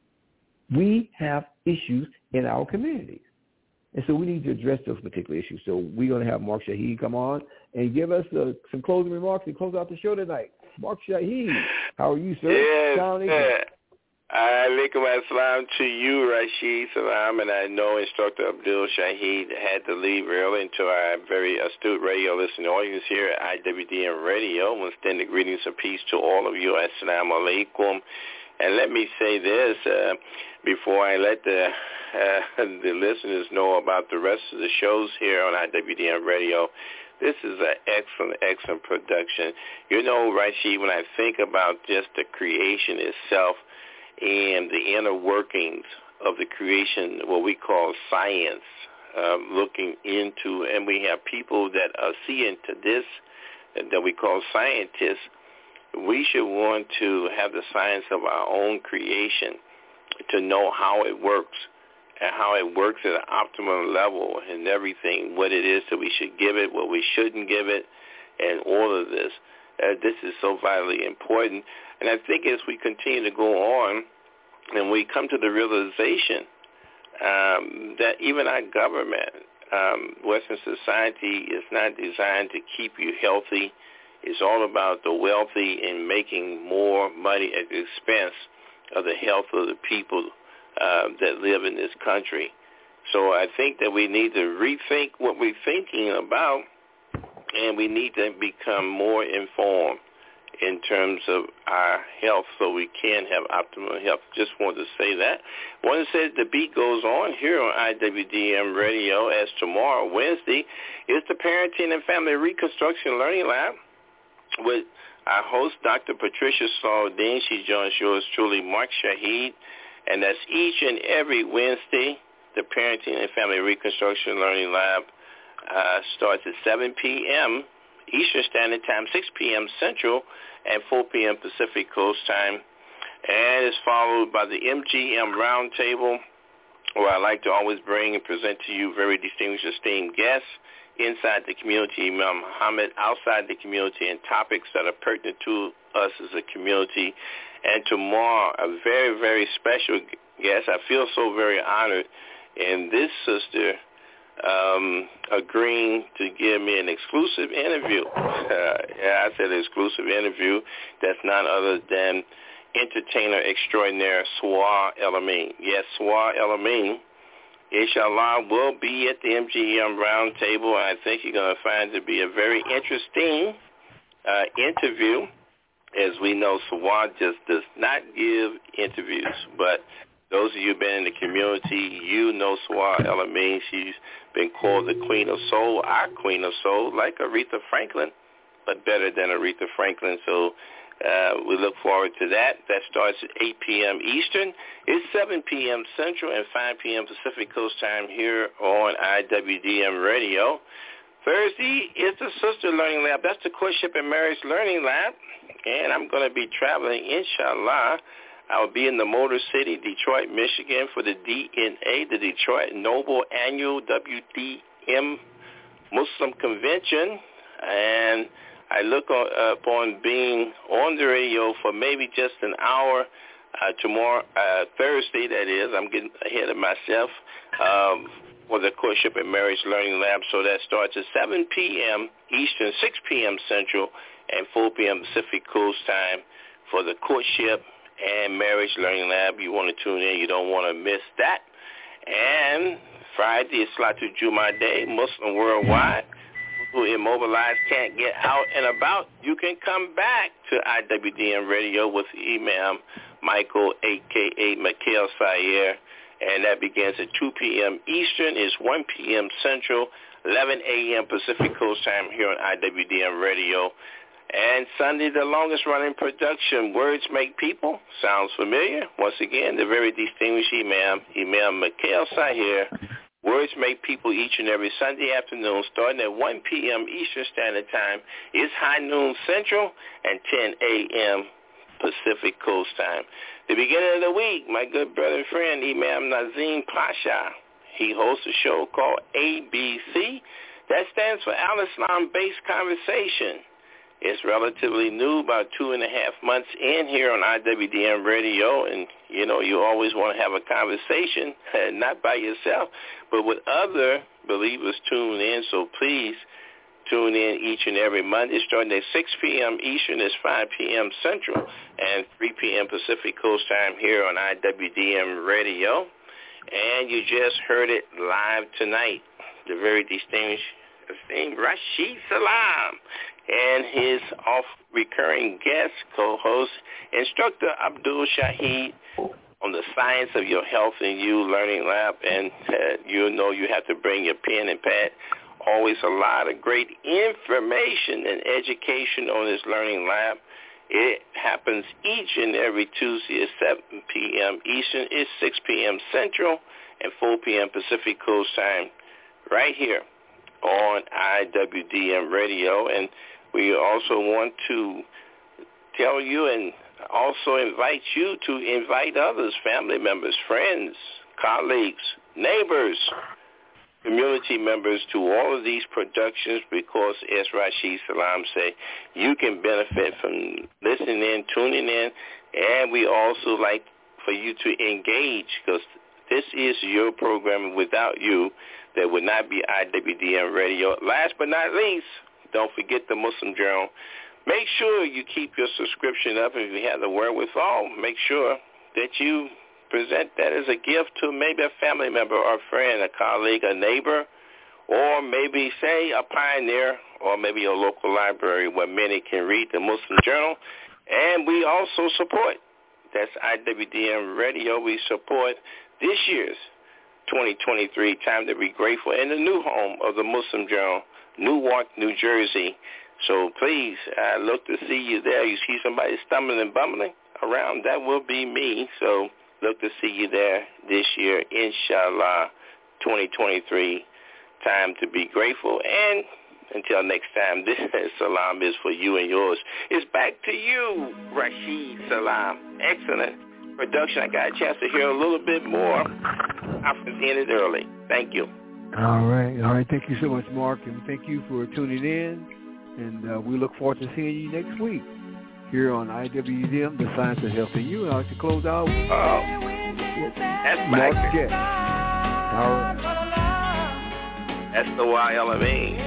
We have issues in our communities. And so we need to address those particular issues. So we're going to have Mark Shaheed come on and give us some closing remarks and close out the show tonight. Mark Shaheed, how are you, sir? Yes, alaikum assalam to you, Rashid Salam, and I know Instructor Abdul Shaheed had to leave early, and to our very astute radio listening audience here at IWDM Radio. I want to extend the greetings of peace to all of you. Assalamu alaikum. And let me say this before I let the listeners know about the rest of the shows here on IWDM Radio. This is an excellent production. You know, Rashid, when I think about just the creation itself, and the inner workings of the creation, what we call science, looking into, and we have people that see into this that we call scientists. We should want to have the science of our own creation to know how it works and how it works at an optimum level and everything, what it is that we should give it, what we shouldn't give it, and all of this. This is so vitally important. And I think as we continue to go on and we come to the realization that even our government, Western society, is not designed to keep you healthy. It's all about the wealthy and making more money at the expense of the health of the people that live in this country. So I think that we need to rethink what we're thinking about, and we need to become more informed in terms of our health so we can have optimal health. Just wanted to say that. I want to say that the beat goes on here on IWDM Radio, as tomorrow, Wednesday, is the Parenting and Family Reconstruction Learning Lab. with our host, Dr. Patricia Saldine. She joins yours truly, Mark Shaheed, and that's each and every Wednesday. The Parenting and Family Reconstruction Learning Lab starts at 7 p.m. Eastern Standard Time, 6 p.m. Central, and 4 p.m. Pacific Coast Time. And it's followed by the MGM Roundtable, where I like to always bring and present to you very distinguished, esteemed guests inside the community, Imam Muhammad, outside the community, and topics that are pertinent to us as a community. And tomorrow, a very, very special guest. I feel so very honored in this sister agreeing to give me an exclusive interview. I said exclusive interview. That's none other than entertainer extraordinaire Swar El-Amin. Yes, Swar El-Amin, inshallah, will be at the MGM Roundtable. I think you're going to find it to be a very interesting interview. As we know, Swar just does not give interviews, but those of you who have been in the community, you know Swar El-Amin. She's been called the Queen of Soul, our Queen of Soul, like Aretha Franklin, but better than Aretha Franklin. So we look forward to that. That starts at 8 p.m. Eastern. It's 7 p.m. Central and 5 p.m. Pacific Coast Time here on IWDM Radio. Thursday is the Sister Learning Lab. That's the Courtship and Marriage Learning Lab. And I'm going to be traveling, inshallah. I'll be in the Motor City, Detroit, Michigan for the DNA, the Detroit Noble Annual WDM Muslim Convention. And I look upon being on the radio for maybe just an hour tomorrow, Thursday, that is. I'm getting ahead of myself for the Courtship and Marriage Learning Lab. So that starts at 7 p.m. Eastern, 6 p.m. Central, and 4 p.m. Pacific Coast Time for the Courtship and Marriage Learning Lab. You want to tune in. You don't want to miss that. And Friday is Salatul Jummah Day, Muslim worldwide. Who immobilized can't get out and about, you can come back to IWDM Radio with Imam Michael, a.k.a. Mikhail Sayer, and that begins at 2 p.m. Eastern. It's 1 p.m. Central, 11 a.m. Pacific Coast Time here on IWDM Radio. And Sunday, the longest-running production, Words Make People. Sounds familiar? Once again, the very distinguished Imam Mikhail Sayer. Words Make People each and every Sunday afternoon, starting at 1 p.m. Eastern Standard Time. It's high noon Central and 10 a.m. Pacific Coast Time. The beginning of the week, my good brother and friend, Imam Nazim Pasha, he hosts a show called ABC. That stands for Al-Islam-Based Conversation. It's relatively new, about 2.5 months in here on IWDM Radio, and, you know, you always want to have a conversation, not by yourself, but with other believers tuned in, so please tune in each and every Monday, starting at 6 p.m. Eastern, it's 5 p.m. Central, and 3 p.m. Pacific Coast Time here on IWDM Radio. And you just heard it live tonight, the very distinguished, esteemed Rashid Salam and his recurring guest, co-host, Instructor Abdul Shaheed on the Science of Your Health and You Learning Lab. And you know you have to bring your pen and pad. Always a lot of great information and education on this Learning Lab. It happens each and every Tuesday at 7 p.m. Eastern. It's 6 p.m. Central and 4 p.m. Pacific Coast Time right here on IWDM Radio. And we also want to tell you and also invite you to invite others, family members, friends, colleagues, neighbors, community members to all of these productions, because, as Rashid Salam say, you can benefit from listening in, tuning in, and we also like for you to engage, because this is your program. Without you, there would not be IWDM Radio. Last but not least, don't forget the Muslim Journal. Make sure you keep your subscription up. If you have the wherewithal, make sure that you present that as a gift to maybe a family member or a friend, a colleague, a neighbor, or maybe, say, a pioneer, or maybe a local library where many can read the Muslim Journal. And we also support, that's IWDM Radio, we support this year's 2023 Time to Be Grateful in the new home of the Muslim Journal, Newark, New Jersey. So please, I look to see you there. You see somebody stumbling and bumbling around, that will be me. So look to see you there this year, inshallah, 2023. Time to be grateful. And until next time, this salam is for you and yours. It's back to you, Rashid Salam. Excellent production. I got a chance to hear a little bit more. Conference ended early. Thank you. All right. Thank you so much, Mark, and thank you for tuning in. And we look forward to seeing you next week here on IWDM, The Science of Health and You. And I'd like to close out. That's Mark Mike. Jet. All right. That's the YLME.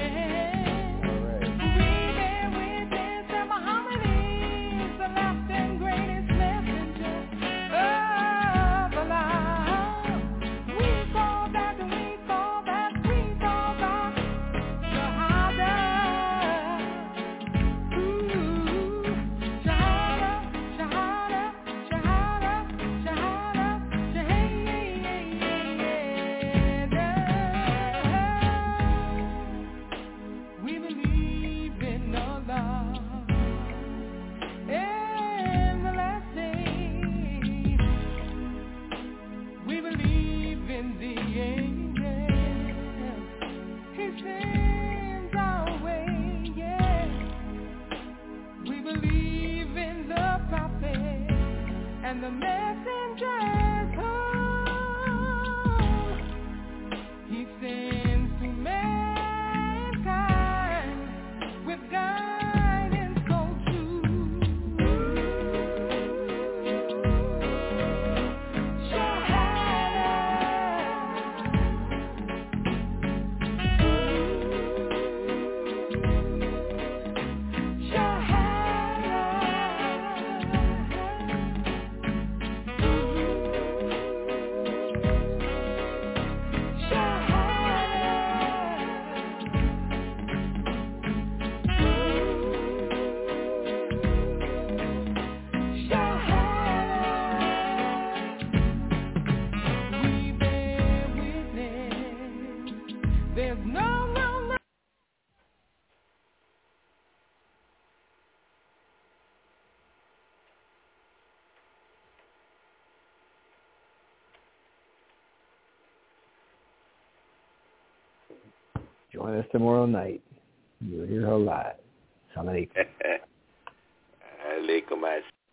And the messengers come, he sends to mankind with guidance so true. Join us tomorrow night. You'll hear her live. Salam alaikum. Alaikum.